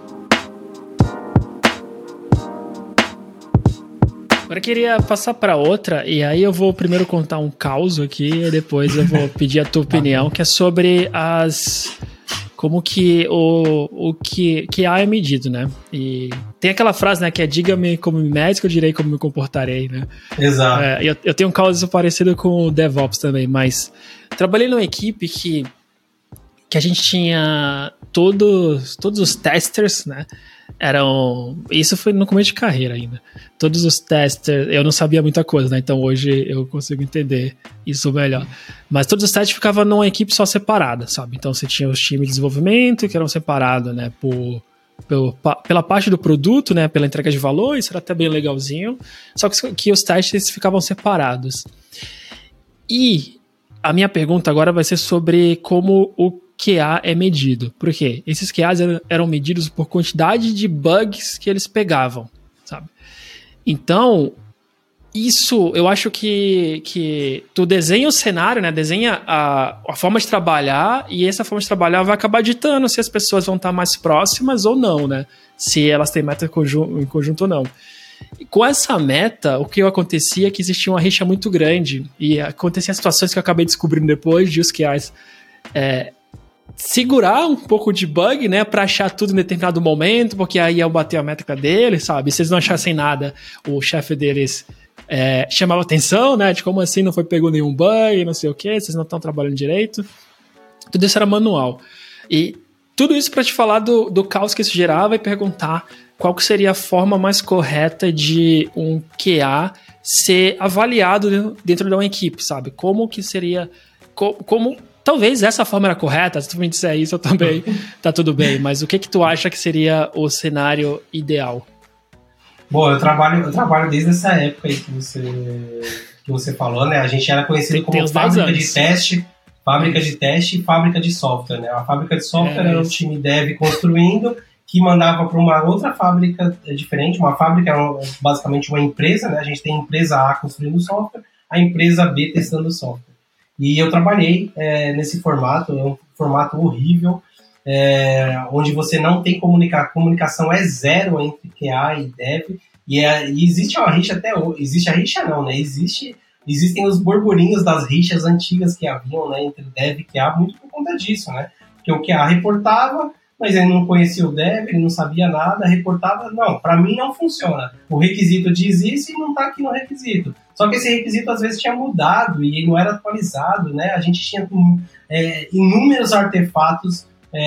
Agora eu queria passar para outra, e aí eu vou primeiro contar um caos aqui, e depois eu vou pedir a tua opinião, que é sobre as... como que o, o que, que há é medido, né? E tem aquela frase, né, que é diga-me como me médico, eu direi como me comportarei, né? Exato. É, eu, eu tenho um caos parecido com o DevOps também, mas trabalhei numa equipe que, que a gente tinha todos, todos os testers, né? Eram... Isso foi no começo de carreira ainda. Todos os testers... Eu não sabia muita coisa, né? Então hoje eu consigo entender isso melhor. Mas todos os testes ficavam numa equipe só separada, sabe? Então você tinha os times de desenvolvimento que eram separados, né? Por, pelo, pela parte do produto, né, pela entrega de valor, isso era até bem legalzinho, só que, que os testes ficavam separados. E a minha pergunta agora vai ser sobre como o Q A é medido. Por quê? Esses Q As eram medidos por quantidade de bugs que eles pegavam, sabe? Então, isso, eu acho que, que tu desenha o cenário, né? Desenha a, a forma de trabalhar, e essa forma de trabalhar vai acabar ditando se as pessoas vão estar mais próximas ou não, né? Se elas têm meta em conjunto ou não. E com essa meta, o que acontecia é que existia uma rixa muito grande, e aconteciam situações que eu acabei descobrindo depois de os Q As é, segurar um pouco de bug, né, pra achar tudo em determinado momento, porque aí eu bater a métrica deles, sabe? Se eles não achassem nada, o chefe deles é, chamava atenção, né, de como assim não foi pego nenhum bug, não sei o que, vocês não estão trabalhando direito. Tudo isso era manual. E tudo isso para te falar do, do caos que isso gerava e perguntar qual que seria a forma mais correta de um Q A ser avaliado dentro de uma equipe, sabe? Como que seria... Co- como talvez essa forma era correta, se tu me disser isso, eu também tá tudo bem, mas o que que tu acha que seria o cenário ideal? Bom, eu trabalho, eu trabalho desde essa época aí que você, que você falou, né? A gente era conhecido como fábrica de teste, fábrica de teste e fábrica de software, né? A fábrica de software é, era um time dev construindo, que mandava para uma outra fábrica diferente. Uma fábrica é basicamente uma empresa, né? A gente tem a empresa A construindo software, a empresa B testando software. E eu trabalhei é, nesse formato, é um formato horrível, é, onde você não tem comunicação, comunicação é zero entre Q A e Dev, e, é, e existe uma rixa até hoje, existe a rixa não, né? Existe, existem os burburinhos das rixas antigas que haviam, né, entre Dev e Q A, muito por conta disso, né? Porque o Q A reportava, mas ele não conhecia o Dev, ele não sabia nada, reportava, não, para mim não funciona. O requisito diz isso e não está aqui no requisito. Só que esse requisito às vezes tinha mudado e não era atualizado, né? A gente tinha é, inúmeros artefatos,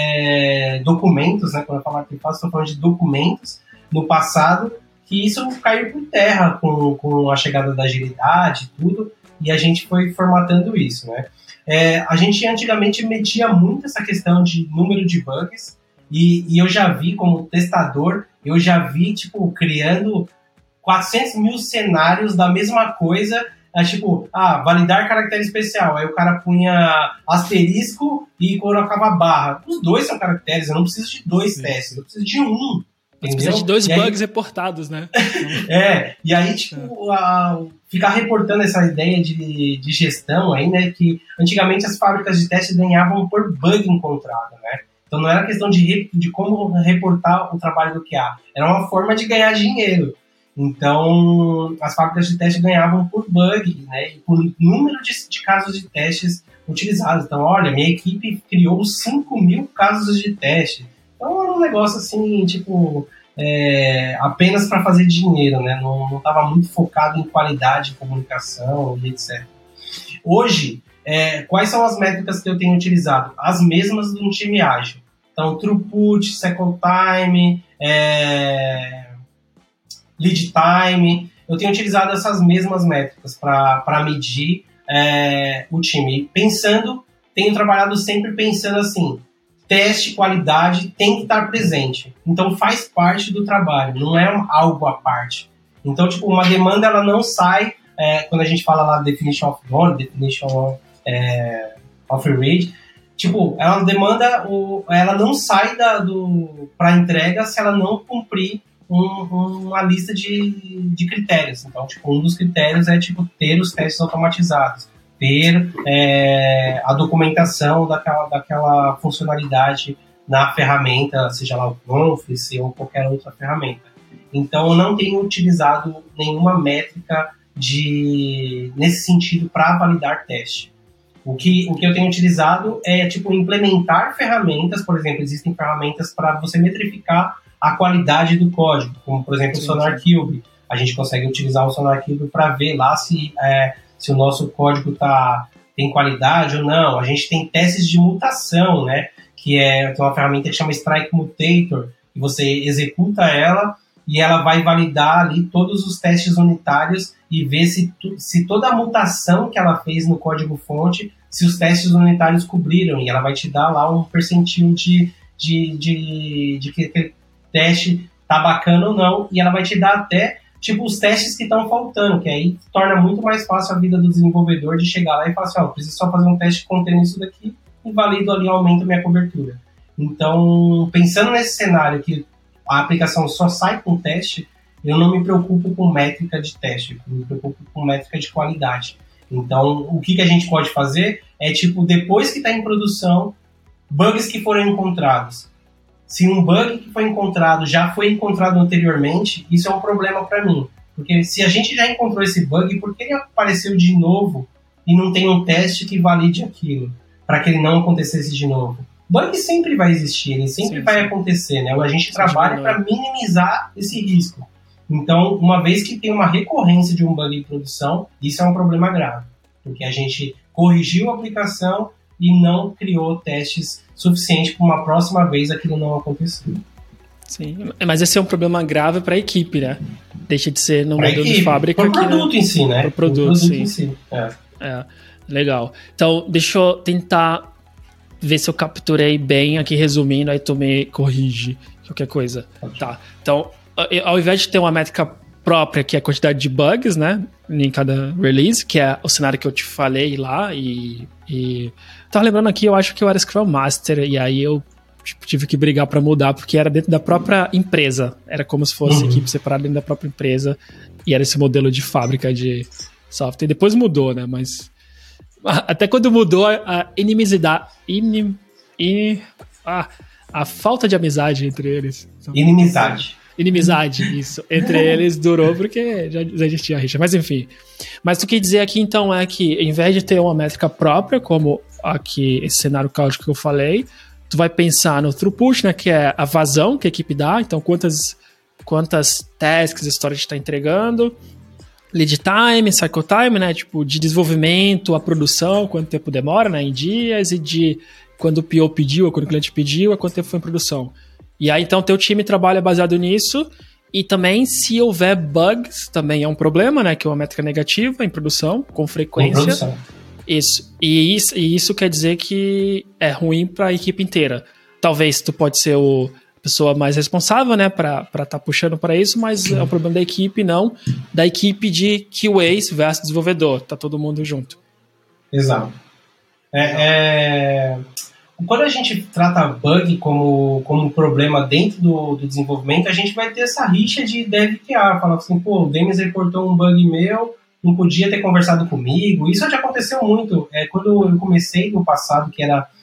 é, documentos, né? Quando eu falo artefatos, estou falando de documentos no passado, que isso caiu por terra com, com a chegada da agilidade e tudo, e a gente foi formatando isso, né? É, a gente antigamente media muito essa questão de número de bugs, e, e eu já vi como testador, eu já vi, tipo, criando quatrocentos mil cenários da mesma coisa, é, tipo, ah, validar caractere especial, aí o cara punha asterisco e colocava barra. Os dois são caracteres, eu não preciso de dois Sim. testes, eu preciso de um. Entendeu? Precisa de dois e bugs aí, reportados, né? é, e aí, tipo, a, ficar reportando essa ideia de, de gestão aí, né, que antigamente as fábricas de teste ganhavam por bug encontrado, né? Então não era questão de, de como reportar o trabalho do Q A, era uma forma de ganhar dinheiro. Então, as fábricas de teste ganhavam por bug, né, e por número de, de casos de testes utilizados. Então, olha, minha equipe criou cinco mil casos de teste. Então, era um negócio assim, tipo, é, apenas para fazer dinheiro, né? Não estava muito focado em qualidade, comunicação e etcétera. Hoje, é, quais são as métricas que eu tenho utilizado? As mesmas de um time ágil. Então, throughput, cycle time, é, lead time. Eu tenho utilizado essas mesmas métricas para medir é, o time. Pensando, tenho trabalhado sempre pensando assim, teste, qualidade tem que estar presente. Então, faz parte do trabalho, não é algo à parte. Então, tipo, uma demanda, ela não sai, é, quando a gente fala lá definition of done, definition of, é, of read, tipo, ela demanda, o, ela não sai da, do, para entrega se ela não cumprir um, uma lista de, de critérios. Então, tipo, um dos critérios é, tipo, ter os testes automatizados, ter é, a documentação daquela, daquela funcionalidade na ferramenta, seja lá o Confluence ou qualquer outra ferramenta. Então, eu não tenho utilizado nenhuma métrica de, nesse sentido para validar teste. O que, o que eu tenho utilizado é tipo, implementar ferramentas, por exemplo, existem ferramentas para você metrificar a qualidade do código, como, por exemplo, o SonarQube. A gente consegue utilizar o SonarQube para ver lá se... É, se o nosso código tá, tem qualidade ou não. A gente tem testes de mutação, né? Que é tem uma ferramenta que chama Strike Mutator, que você executa ela e ela vai validar ali todos os testes unitários e ver se, se toda a mutação que ela fez no código-fonte, se os testes unitários cobriram, e ela vai te dar lá um percentil de, de, de, de, de teste tá bacana ou não, e ela vai te dar até tipo os testes que estão faltando, que aí torna muito mais fácil a vida do desenvolvedor de chegar lá e falar assim, ó, oh, preciso só fazer um teste contendo isso daqui e valido ali, aumento minha cobertura. Então, pensando nesse cenário que a aplicação só sai com teste, eu não me preocupo com métrica de teste, eu me preocupo com métrica de qualidade. Então, o que, que a gente pode fazer é, tipo, depois que está em produção, bugs que foram encontrados. Se um bug que foi encontrado já foi encontrado anteriormente, isso é um problema para mim. Porque se a gente já encontrou esse bug, por que ele apareceu de novo e não tem um teste que valide aquilo, para que ele não acontecesse de novo? Bug sempre vai existir, ele sempre sim, vai sim. acontecer, né? A gente sim, trabalha para minimizar esse risco. Então, uma vez que tem uma recorrência de um bug em produção, isso é um problema grave. Porque a gente corrigiu a aplicação e não criou testes suficientes para uma próxima vez aquilo não acontecer. Sim, mas esse é um problema grave para a equipe, né? Deixa de ser no modelo de fábrica. Para o produto não... em si, né? Para o produto, produto sim. em si. É. É, legal. Então, deixa eu tentar ver se eu capturei bem aqui, resumindo, aí tu me corrige qualquer coisa. Pode. Tá, então, ao invés de ter uma métrica própria, que é a quantidade de bugs, né, em cada release, que é o cenário que eu te falei lá, e... e... tava lembrando aqui, eu acho que eu era Scrum Master, e aí eu tipo, tive que brigar para mudar, porque era dentro da própria empresa, era como se fosse uhum. equipe separada dentro da própria empresa, e era esse modelo de fábrica de software. Depois mudou, né, mas... até quando mudou, a inimizidade... Inim, in, ah, a falta de amizade entre eles. Inimizade. Inimizade, isso. Entre eles durou porque já, já existia a rixa. Mas enfim. Mas o que eu quis dizer aqui, então, é que em vez de ter uma métrica própria, como aqui esse cenário caótico que eu falei, tu vai pensar no throughput, né, que é a vazão que a equipe dá. Então, quantas, quantas tasks a storage está entregando. Lead time, cycle time, né, tipo, de desenvolvimento, a produção, quanto tempo demora, né, em dias, e de quando o P O pediu, ou quando o cliente pediu, a quanto tempo foi em produção. E aí, então, teu time trabalha baseado nisso, e também, se houver bugs, também é um problema, né, que é uma métrica negativa em produção, com frequência. Em produção. Isso. E isso, e isso quer dizer que é ruim para a equipe inteira. Talvez tu pode ser o pessoa mais responsável, né, para estar tá puxando para isso, mas é o problema da equipe, não da equipe de Q As versus desenvolvedor. Tá todo mundo junto. Exato. É, é... Quando a gente trata bug como, como um problema dentro do, do desenvolvimento, a gente vai ter essa rixa de dev Q A. Fala assim, pô, o Demis reportou um bug meu, não podia ter conversado comigo. Isso já aconteceu muito. É, quando eu comecei no passado, que era...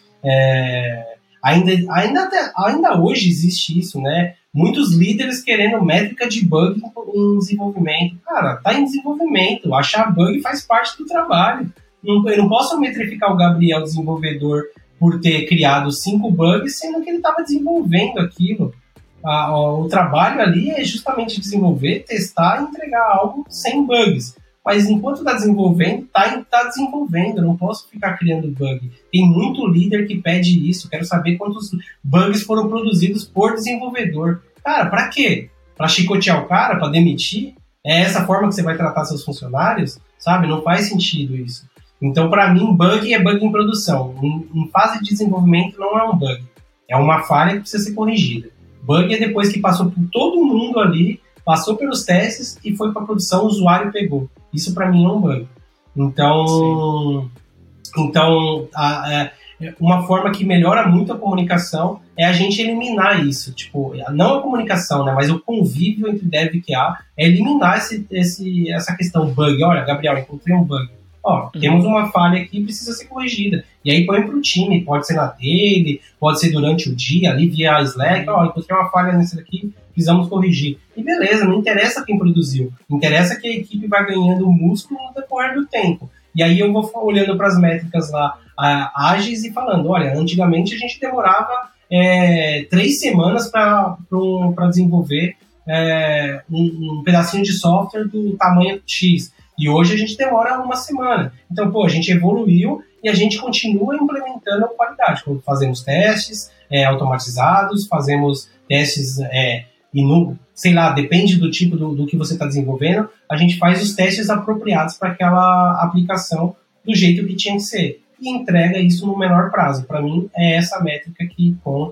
É, ainda, ainda, até, ainda hoje existe isso, né? Muitos líderes querendo métrica de bug em desenvolvimento. Cara, tá em desenvolvimento. Achar bug faz parte do trabalho. Não, eu não posso metrificar o Gabriel, desenvolvedor, por ter criado cinco bugs, sendo que ele estava desenvolvendo aquilo. Ah, o trabalho ali é justamente desenvolver, testar e entregar algo sem bugs. Mas enquanto está desenvolvendo, está tá desenvolvendo. Eu não posso ficar criando bug. Tem muito líder que pede isso. Quero saber quantos bugs foram produzidos por desenvolvedor. Cara, para quê? Para chicotear o cara? Para demitir? É essa forma que você vai tratar seus funcionários? Sabe? Não faz sentido isso. Então, para mim, bug é bug em produção. Em, em fase de desenvolvimento não é um bug. É uma falha que precisa ser corrigida. Bug é depois que passou por todo mundo ali, passou pelos testes e foi para a produção, o usuário pegou. Isso, para mim, é um bug. Então, então a, a, uma forma que melhora muito a comunicação é a gente eliminar isso. Tipo, não a comunicação, né, mas o convívio entre dev e Q A é eliminar esse, esse, essa questão bug. Olha, Gabriel, encontrei um bug. Ó, uhum. Temos uma falha aqui e precisa ser corrigida. E aí põe para o time, pode ser na dele, pode ser durante o dia, ali via Slack, ó, encontrei uma falha nesse daqui, precisamos corrigir. E beleza, não interessa quem produziu, interessa que a equipe vai ganhando músculo no decorrer do tempo. E aí eu vou olhando para as métricas lá a, ágeis e falando, olha, antigamente a gente demorava é, três semanas para desenvolver é, um, um pedacinho de software do tamanho X. E hoje a gente demora uma semana. Então, pô, a gente evoluiu e a gente continua implementando a qualidade. Fazemos testes é, automatizados, fazemos testes, é, e no, sei lá, depende do tipo do, do que você está desenvolvendo, a gente faz os testes apropriados para aquela aplicação do jeito que tinha que ser. E entrega isso no menor prazo. Para mim, é essa métrica que conta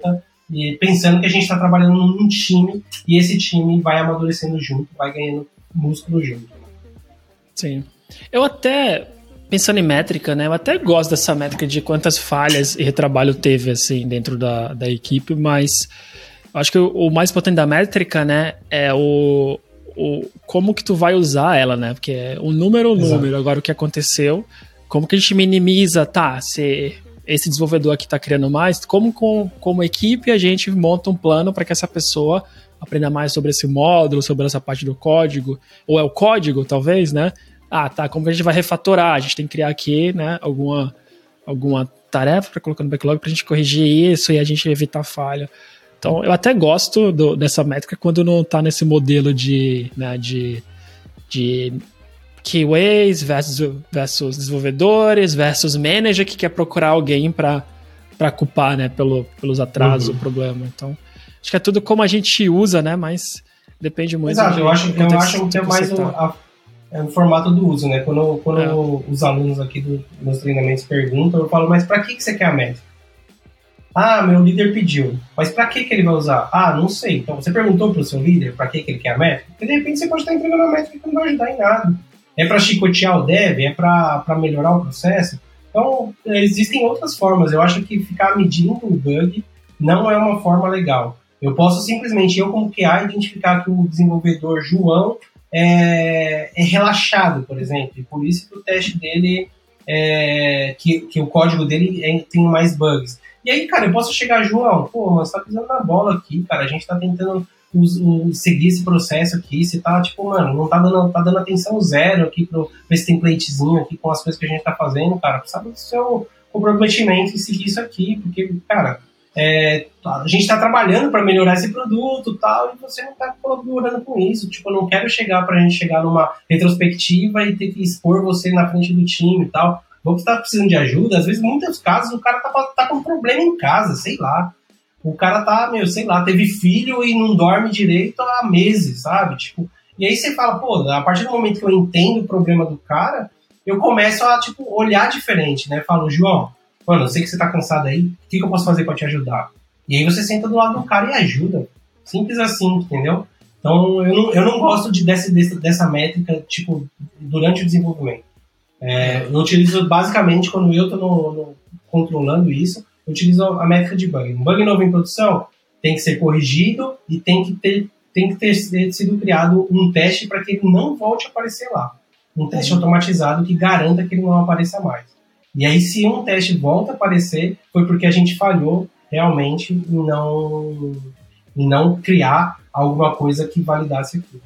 e pensando que a gente está trabalhando num time e esse time vai amadurecendo junto, vai ganhando músculo junto. Sim. Eu até, pensando em métrica, né, eu até gosto dessa métrica de quantas falhas e retrabalho teve, assim, dentro da, da equipe, mas eu acho que o, o mais importante da métrica, né, é o, o como que tu vai usar ela, né, porque é um número, um número, agora o que aconteceu, como que a gente minimiza, tá, se esse desenvolvedor aqui tá criando mais, como com, como equipe a gente monta um plano para que essa pessoa aprenda mais sobre esse módulo, sobre essa parte do código, ou é o código, talvez, né? Ah, tá, como que a gente vai refatorar? A gente tem que criar aqui, né, alguma, alguma tarefa para colocar no backlog para a gente corrigir isso e a gente evitar falha. Então, eu até gosto do, dessa métrica quando não tá nesse modelo de, né, de, de Q As versus, versus desenvolvedores versus manager que quer procurar alguém para culpar, né, pelo, pelos atrasos, uhum. o problema. Então, acho que é tudo como a gente usa, né, mas depende muito. Exato, de, eu acho, de eu acho que é mais o, a, é o formato do uso, né? Quando, quando é. os alunos aqui do, dos treinamentos perguntam, eu falo, mas para que, que você quer a métrica? Ah, meu líder pediu. Mas para que, que ele vai usar? Ah, não sei. Então, você perguntou pro seu líder para que, que ele quer a métrica? Porque, de repente, você pode estar entregando a métrica que não vai ajudar em nada. É para chicotear o dev? É para melhorar o processo? Então, existem outras formas. Eu acho que ficar medindo o bug não é uma forma legal. Eu posso simplesmente, eu como Q A, identificar que o desenvolvedor João é, é relaxado, por exemplo, e por isso que o teste dele, é, que, que o código dele é, tem mais bugs. E aí, cara, eu posso chegar, João, pô, mano, você tá pisando na bola aqui, cara, a gente tá tentando us, us, seguir esse processo aqui, você tá, tipo, mano, não tá dando, tá dando atenção zero aqui pro, pra esse templatezinho aqui com as coisas que a gente tá fazendo, cara, sabe do seu comprometimento em seguir isso aqui, porque, cara, é, a gente tá trabalhando para melhorar esse produto e tal, e você não tá colaborando com isso, tipo, eu não quero chegar pra gente chegar numa retrospectiva e ter que expor você na frente do time e tal. Você tá precisando de ajuda, às vezes, em muitos casos, o cara tá, tá com um problema em casa, sei lá. O cara tá, meu, sei lá, teve filho e não dorme direito há meses, sabe? Tipo, e aí você fala, pô, a partir do momento que eu entendo o problema do cara, eu começo a, tipo, olhar diferente, né? Falo, João, mano, eu sei que você tá cansado aí, o que, que eu posso fazer pra te ajudar? E aí você senta do lado do cara e ajuda. Simples assim, entendeu? Então, eu não, eu não gosto de, dessa, dessa métrica, tipo, durante o desenvolvimento. É, eu utilizo basicamente, quando eu estou controlando isso, eu utilizo a métrica de bug. Um bug novo em produção tem que ser corrigido e tem que ter, tem que ter sido criado um teste para que ele não volte a aparecer lá. Um teste automatizado que garanta que ele não apareça mais. E aí, se um teste volta a aparecer, foi porque a gente falhou realmente em não, em não criar alguma coisa que validasse aquilo.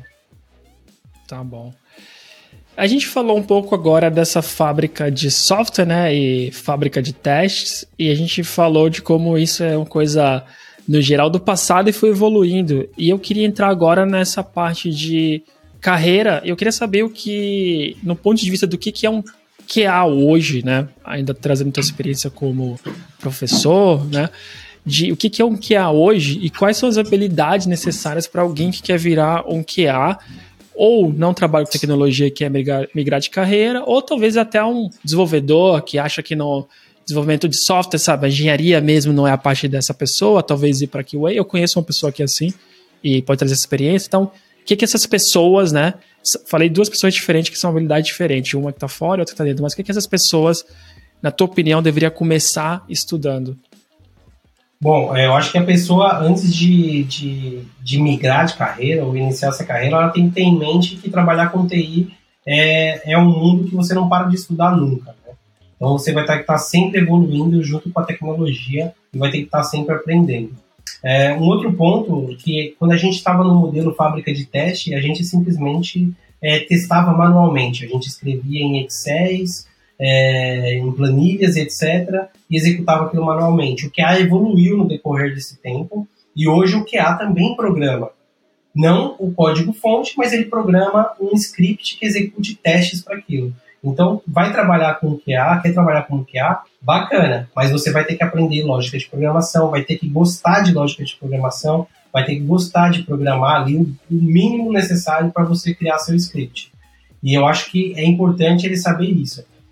Tá bom. A gente falou um pouco agora dessa fábrica de software, né, e fábrica de testes, e a gente falou de como isso é uma coisa, no geral, do passado e foi evoluindo. E eu queria entrar agora nessa parte de carreira. Eu queria saber o que, no ponto de vista do que, que é um Q A hoje, né, ainda trazendo tua experiência como professor, né, de o que, que é um Q A hoje e quais são as habilidades necessárias para alguém que quer virar um Q A, ou não trabalha com tecnologia e quer migrar, migrar de carreira, ou talvez até um desenvolvedor que acha que no desenvolvimento de software, sabe, a engenharia mesmo não é a parte dessa pessoa, talvez ir para Q A. Eu conheço uma pessoa que é assim e pode trazer essa experiência. Então, o que que essas pessoas, né, falei duas pessoas diferentes que são habilidades diferentes, uma que está fora e outra que está dentro, mas o que que essas pessoas, na tua opinião, deveria começar estudando? Bom, eu acho que a pessoa, antes de, de, de migrar de carreira ou iniciar essa carreira, ela tem que ter em mente que trabalhar com T I é, é um mundo que você não para de estudar nunca, né? Então você vai ter que estar sempre evoluindo junto com a tecnologia e vai ter que estar sempre aprendendo. É, um outro ponto, que quando a gente estava no modelo fábrica de teste, a gente simplesmente é, testava manualmente. A gente escrevia em Excel, é, em planilhas, etcétera, e executava aquilo manualmente. O Q A evoluiu no decorrer desse tempo, e hoje o Q A também programa. Não o código-fonte, mas ele programa um script que execute testes para aquilo. Então, vai trabalhar com o Q A, quer trabalhar com o Q A? Bacana, mas você vai ter que aprender lógica de programação, vai ter que gostar de lógica de programação, vai ter que gostar de programar ali o mínimo necessário para você criar seu script. E eu acho que é importante ele saber isso.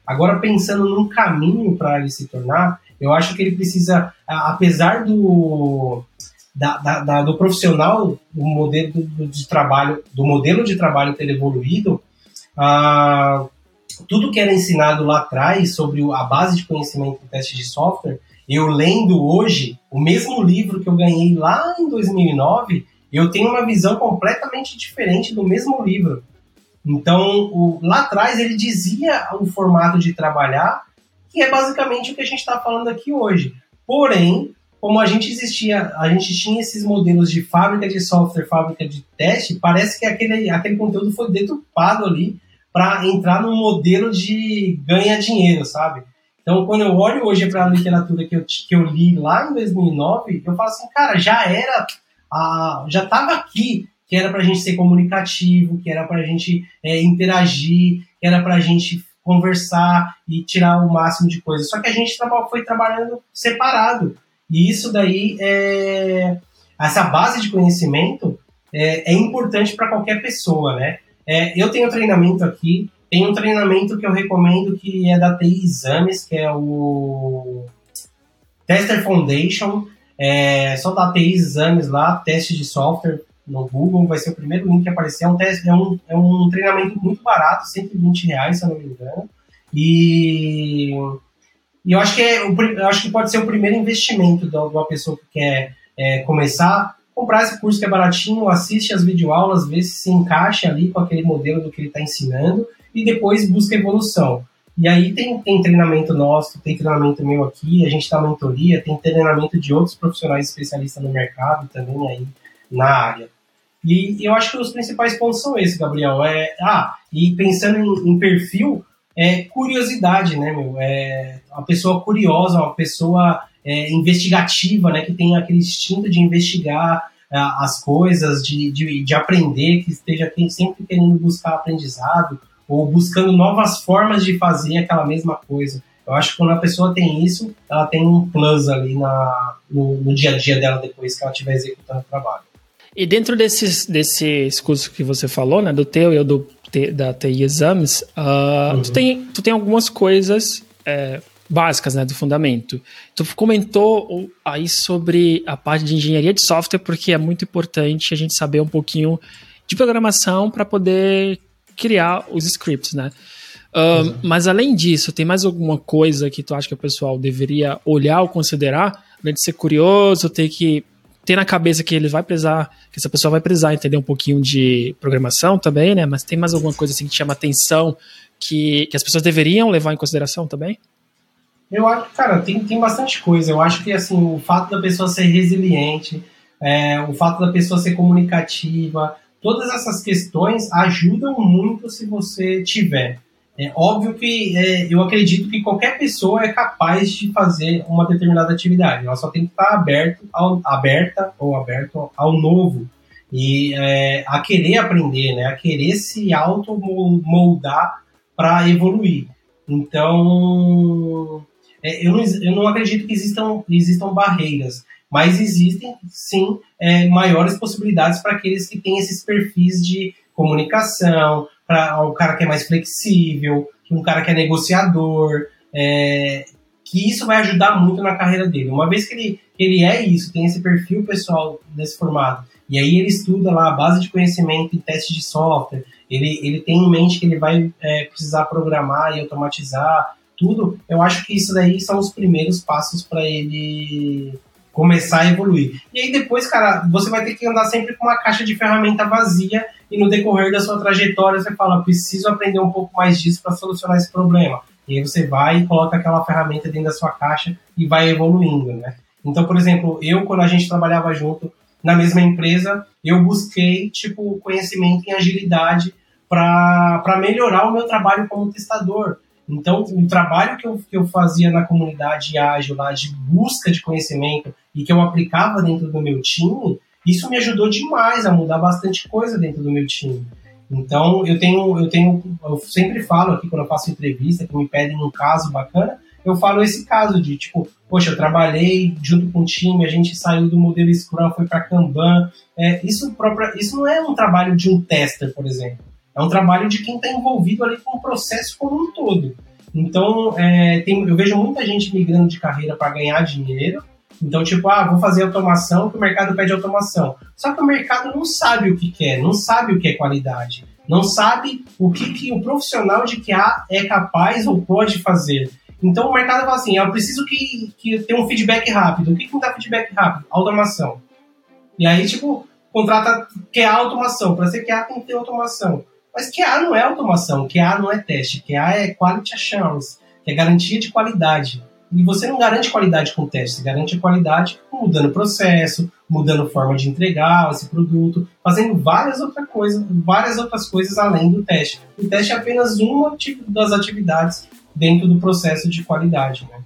Agora, pensando num caminho para ele se tornar, eu acho que ele precisa, apesar do, da, da, da, do profissional, do modelo do, de trabalho, do modelo de trabalho ter evoluído, ah, tudo que era ensinado lá atrás sobre a base de conhecimento do teste de software, eu lendo hoje, o mesmo livro que eu ganhei lá em dois mil e nove, eu tenho uma visão completamente diferente do mesmo livro. Então, o, lá atrás ele dizia o formato de trabalhar, que é basicamente o que a gente está falando aqui hoje. Porém, como a gente existia, a gente tinha esses modelos de fábrica de software, fábrica de teste, parece que aquele, aquele conteúdo foi deturpado ali para entrar num modelo de ganha dinheiro, sabe? Então, quando eu olho hoje para a literatura que eu, que eu li lá em dois mil e nove, eu falo assim, cara, já era, a, já estava aqui, que era para a gente ser comunicativo, que era para a gente é, interagir, que era para a gente conversar e tirar o máximo de coisas. Só que a gente foi trabalhando separado. E isso daí, é, essa base de conhecimento é, é importante para qualquer pessoa, né? É, eu tenho treinamento aqui, tem um treinamento que eu recomendo que é da T I Exames, que é o Tester Foundation, é, só da T I Exames lá, teste de software no Google, vai ser o primeiro link que aparecer, é um, teste, é um, é um treinamento muito barato, cento e vinte reais, se eu não me engano, e, e eu, acho que é, eu acho que pode ser o primeiro investimento de uma pessoa que quer é, começar, comprar esse curso que é baratinho, assiste as videoaulas, vê se se encaixa ali com aquele modelo do que ele está ensinando, e depois busca evolução. E aí tem, tem treinamento nosso, tem treinamento meu aqui, a gente dá mentoria, tem treinamento de outros profissionais especialistas no mercado também aí na área. E eu acho que os principais pontos são esses, Gabriel. É, ah, e pensando em, em perfil, é curiosidade, né, meu? É uma pessoa curiosa, uma pessoa é, investigativa, né, que tem aquele instinto de investigar é, as coisas, de, de, de aprender, que esteja sempre querendo buscar aprendizado, ou buscando novas formas de fazer aquela mesma coisa. Eu acho que quando a pessoa tem isso, ela tem um plus ali na, no, no dia a dia dela depois que ela estiver executando o trabalho. E dentro desses, desses cursos que você falou, né, do teu e eu do, da T I Exames, uh, uhum. tu, tem, tu tem algumas coisas é, básicas, né, do fundamento. Tu comentou aí sobre a parte de engenharia de software, porque é muito importante a gente saber um pouquinho de programação para poder criar os scripts, né? Uh, uhum. Mas além disso, tem mais alguma coisa que tu acha que o pessoal deveria olhar ou considerar, além de ser curioso, ter que ter na cabeça que ele vai precisar, que essa pessoa vai precisar entender um pouquinho de programação também, né? Mas tem mais alguma coisa assim que chama atenção que, que as pessoas deveriam levar em consideração também? Eu acho, cara, tem, tem bastante coisa. Eu acho que, assim, o fato da pessoa ser resiliente, é, o fato da pessoa ser comunicativa, todas essas questões ajudam muito se você tiver. É óbvio que é, eu acredito que qualquer pessoa é capaz de fazer uma determinada atividade. Ela só tem que estar aberto ao, aberta ou aberto ao novo. E é, a querer aprender, né? A querer se auto-moldar para evoluir. Então, é, eu, não, eu não acredito que existam, existam barreiras, mas existem, sim, é, maiores possibilidades para aqueles que têm esses perfis de comunicação, para o cara que é mais flexível, um cara que é negociador, é, que isso vai ajudar muito na carreira dele. Uma vez que ele, que ele é isso, tem esse perfil pessoal desse formato, e aí ele estuda lá a base de conhecimento em teste de software, ele, ele tem em mente que ele vai é, precisar programar e automatizar tudo, eu acho que isso daí são os primeiros passos para ele começar a evoluir. E aí depois, cara, você vai ter que andar sempre com uma caixa de ferramenta vazia e no decorrer da sua trajetória você fala, preciso aprender um pouco mais disso para solucionar esse problema. E aí você vai e coloca aquela ferramenta dentro da sua caixa e vai evoluindo, né? Então, por exemplo, eu, quando a gente trabalhava junto na mesma empresa, eu busquei, tipo, conhecimento em agilidade para melhorar o meu trabalho como testador. Então, o trabalho que eu, que eu fazia na comunidade ágil, lá, de busca de conhecimento, e que eu aplicava dentro do meu time, isso me ajudou demais a mudar bastante coisa dentro do meu time. Então, eu tenho, eu tenho, eu sempre falo aqui, quando eu faço entrevista, que me pedem um caso bacana, eu falo esse caso de, tipo, poxa, eu trabalhei junto com o time, a gente saiu do modelo Scrum, foi para Kanban. É, isso, próprio, isso não é um trabalho de um tester, por exemplo. É um trabalho de quem está envolvido ali com o processo como um todo. Então, é, tem, eu vejo muita gente migrando de carreira para ganhar dinheiro. Então, tipo, ah, vou fazer automação, que o mercado pede automação. Só que o mercado não sabe o que quer, não sabe o que é qualidade, não sabe o que, que o profissional de Q A é capaz ou pode fazer. Então, o mercado fala assim, eu preciso que, que tenha um feedback rápido. O que, que não dá feedback rápido? Automação. E aí, tipo, contrata Q A automação. Para ser Q A tem que ter automação. Mas Q A não é automação, Q A não é teste, Q A é Quality Assurance, que é garantia de qualidade. E você não garante qualidade com teste, você garante qualidade mudando o processo, mudando forma de entregar esse produto, fazendo várias outras coisas, várias outras coisas além do teste. O teste é apenas uma das atividades dentro do processo de qualidade, né?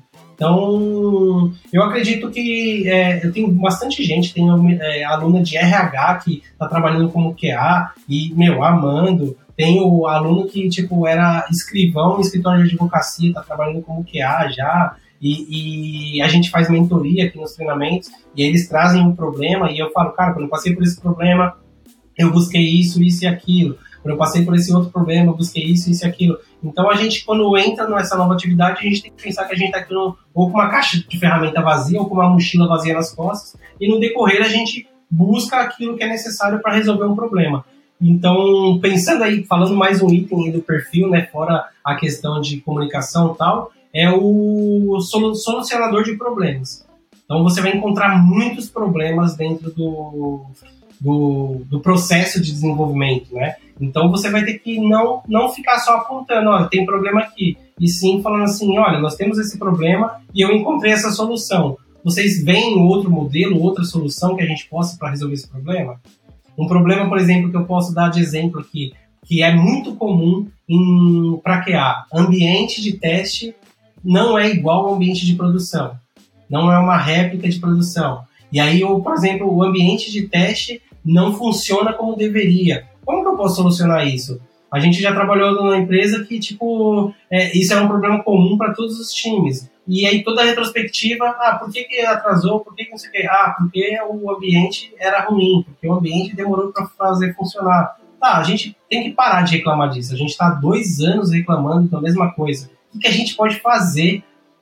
Então, eu acredito que é, eu tenho bastante gente, tenho é, aluna de R H que está trabalhando como Q A e, meu, amando. Tenho aluno que, tipo, era escrivão no escritório de advocacia, está trabalhando como Q A já. E, e a gente faz mentoria aqui nos treinamentos e eles trazem um problema e eu falo, cara, quando eu passei por esse problema, eu busquei isso, isso e aquilo. Quando eu passei por esse outro problema, eu busquei isso, isso e aquilo. Então, a gente, quando entra nessa nova atividade, a gente tem que pensar que a gente está aqui no, ou com uma caixa de ferramenta vazia ou com uma mochila vazia nas costas e no decorrer a gente busca aquilo que é necessário para resolver um problema. Então, pensando aí, falando mais um item aí do perfil, né, fora a questão de comunicação e tal, é o solucionador de problemas. Então, você vai encontrar muitos problemas dentro do, do, do processo de desenvolvimento, né? Então, você vai ter que não, não ficar só apontando, olha, tem problema aqui. E sim falando assim, olha, nós temos esse problema e eu encontrei essa solução. Vocês veem outro modelo, outra solução que a gente possa para resolver esse problema? Um problema, por exemplo, que eu posso dar de exemplo aqui, que é muito comum para Q A. Ambiente de teste não é igual ao ambiente de produção. Não é uma réplica de produção. E aí, ou, por exemplo, o ambiente de teste não funciona como deveria. Como que eu posso solucionar isso? A gente já trabalhou numa empresa que, tipo, é, isso é um problema comum para todos os times. E aí toda a retrospectiva, ah, por que que atrasou, por que que não sei o que? Ah, porque o ambiente era ruim, porque o ambiente demorou para fazer funcionar. Tá, a gente tem que parar de reclamar disso. A gente está há dois anos reclamando da mesma coisa. O que a gente pode fazer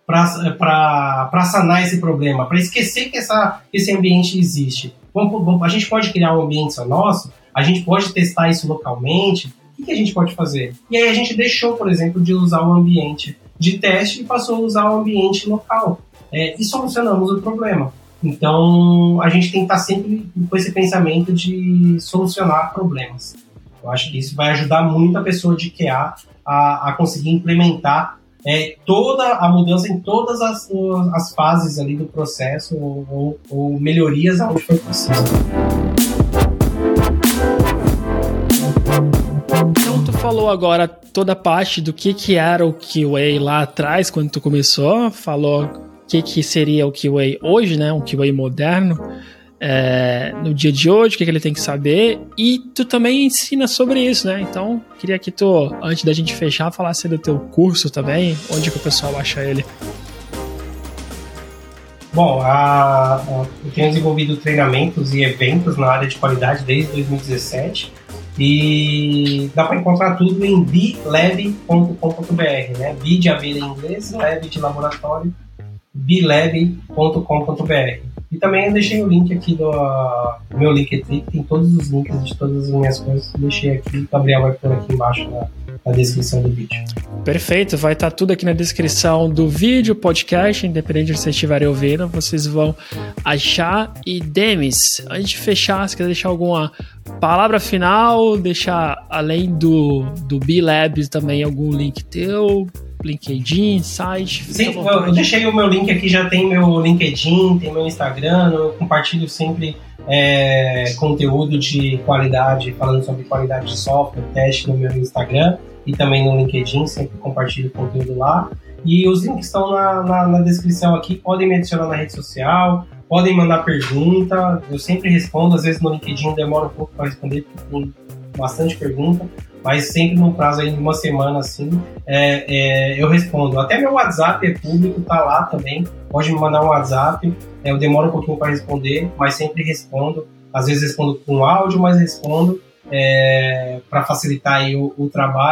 para sanar esse problema, para esquecer que essa, esse ambiente existe? Vamos, vamos, a gente pode criar um ambiente só nosso? A gente pode testar isso localmente? O que a gente pode fazer? E aí a gente deixou, por exemplo, de usar o ambiente de teste e passou a usar o ambiente local. É, e solucionamos o problema. Então, a gente tem que estar sempre com esse pensamento de solucionar problemas. Eu acho que isso vai ajudar muito a pessoa de Q A a, a conseguir implementar é, toda a mudança em todas as, as fases ali do processo ou, ou, ou melhorias aonde for possível. Então tu falou agora toda a parte do que, que era o Q A lá atrás, quando tu começou, falou o que, que seria o Q A hoje, né, um Q A moderno, é, no dia de hoje, o que, que ele tem que saber, e tu também ensina sobre isso, né, então queria que tu, antes da gente fechar, falasse do teu curso também, onde que o pessoal acha ele. Bom, a, a, eu tenho desenvolvido treinamentos e eventos na área de qualidade desde dois mil e dezessete, e dá para encontrar tudo em b lab ponto com ponto b r, né? B de abelha em inglês, lab de laboratório, b lab ponto com ponto b r. E também eu deixei o link aqui do uh, meu Linktree, tem todos os links de todas as minhas coisas, eu deixei aqui, o Gabriel vai pôr aqui embaixo na, na descrição do vídeo. Perfeito, vai estar tudo aqui na descrição do vídeo, podcast, independente de vocês estiverem ouvindo, vocês vão achar. E Demis, antes de fechar, se quiser deixar alguma palavra final, deixar além do, do B-Labs também algum link teu, LinkedIn, site. Sim, eu, eu deixei o meu link aqui, já tem meu LinkedIn, tem meu Instagram, eu compartilho sempre é, conteúdo de qualidade, falando sobre qualidade de software, teste no meu Instagram e também no LinkedIn, sempre compartilho conteúdo lá. E os links estão na, na, na descrição aqui, podem me adicionar na rede social, podem mandar pergunta, eu sempre respondo, às vezes no LinkedIn demora um pouco para responder, porque tem bastante pergunta, mas sempre num prazo aí de uma semana assim, é, é, eu respondo. Até meu WhatsApp é público, tá lá também, pode me mandar um WhatsApp, é, eu demoro um pouquinho para responder, mas sempre respondo, às vezes respondo com áudio, mas respondo é, para facilitar aí o, o trabalho.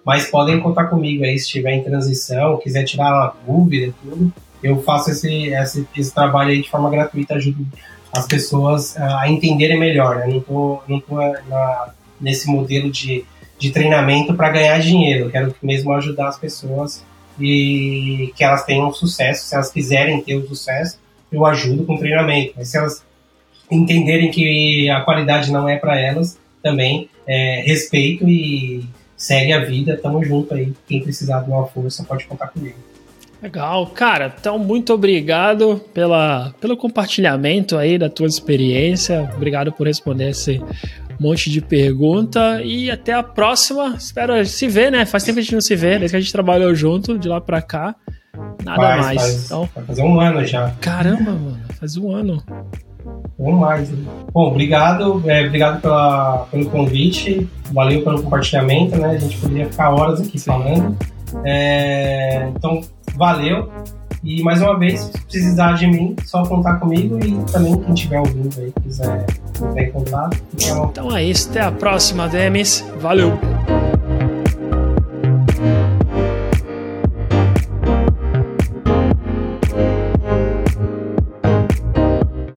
mas podem contar comigo aí se estiver em transição, quiser tirar uma dúvida e tudo, eu faço esse, esse, esse trabalho aí de forma gratuita, ajudo as pessoas a entenderem melhor, né? Não tô, não tô na, nesse modelo de, de treinamento para ganhar dinheiro, eu quero mesmo ajudar as pessoas e que elas tenham sucesso. Se elas quiserem ter o sucesso, eu ajudo com treinamento, mas se elas entenderem que a qualidade não é para elas, também é, respeito e segue a vida, tamo junto aí, quem precisar de uma força pode contar comigo. Legal, cara, então muito obrigado pela, pelo compartilhamento aí da tua experiência, obrigado por responder esse monte de pergunta e até a próxima, espero se ver, né, faz tempo que a gente não se vê, desde que a gente trabalhou junto, de lá pra cá, nada faz, mais. Faz, então, vai fazer um ano já. Caramba, mano, faz um ano. Ou mais. Né? Bom, obrigado, é, obrigado pela, pelo convite, valeu pelo compartilhamento, né, a gente poderia ficar horas aqui Sim. falando, é, então valeu. E mais uma vez, se precisar de mim, só contar comigo e também quem estiver ouvindo aí, quiser entrar em contato. Então, então é isso, até a próxima, Demis. Valeu!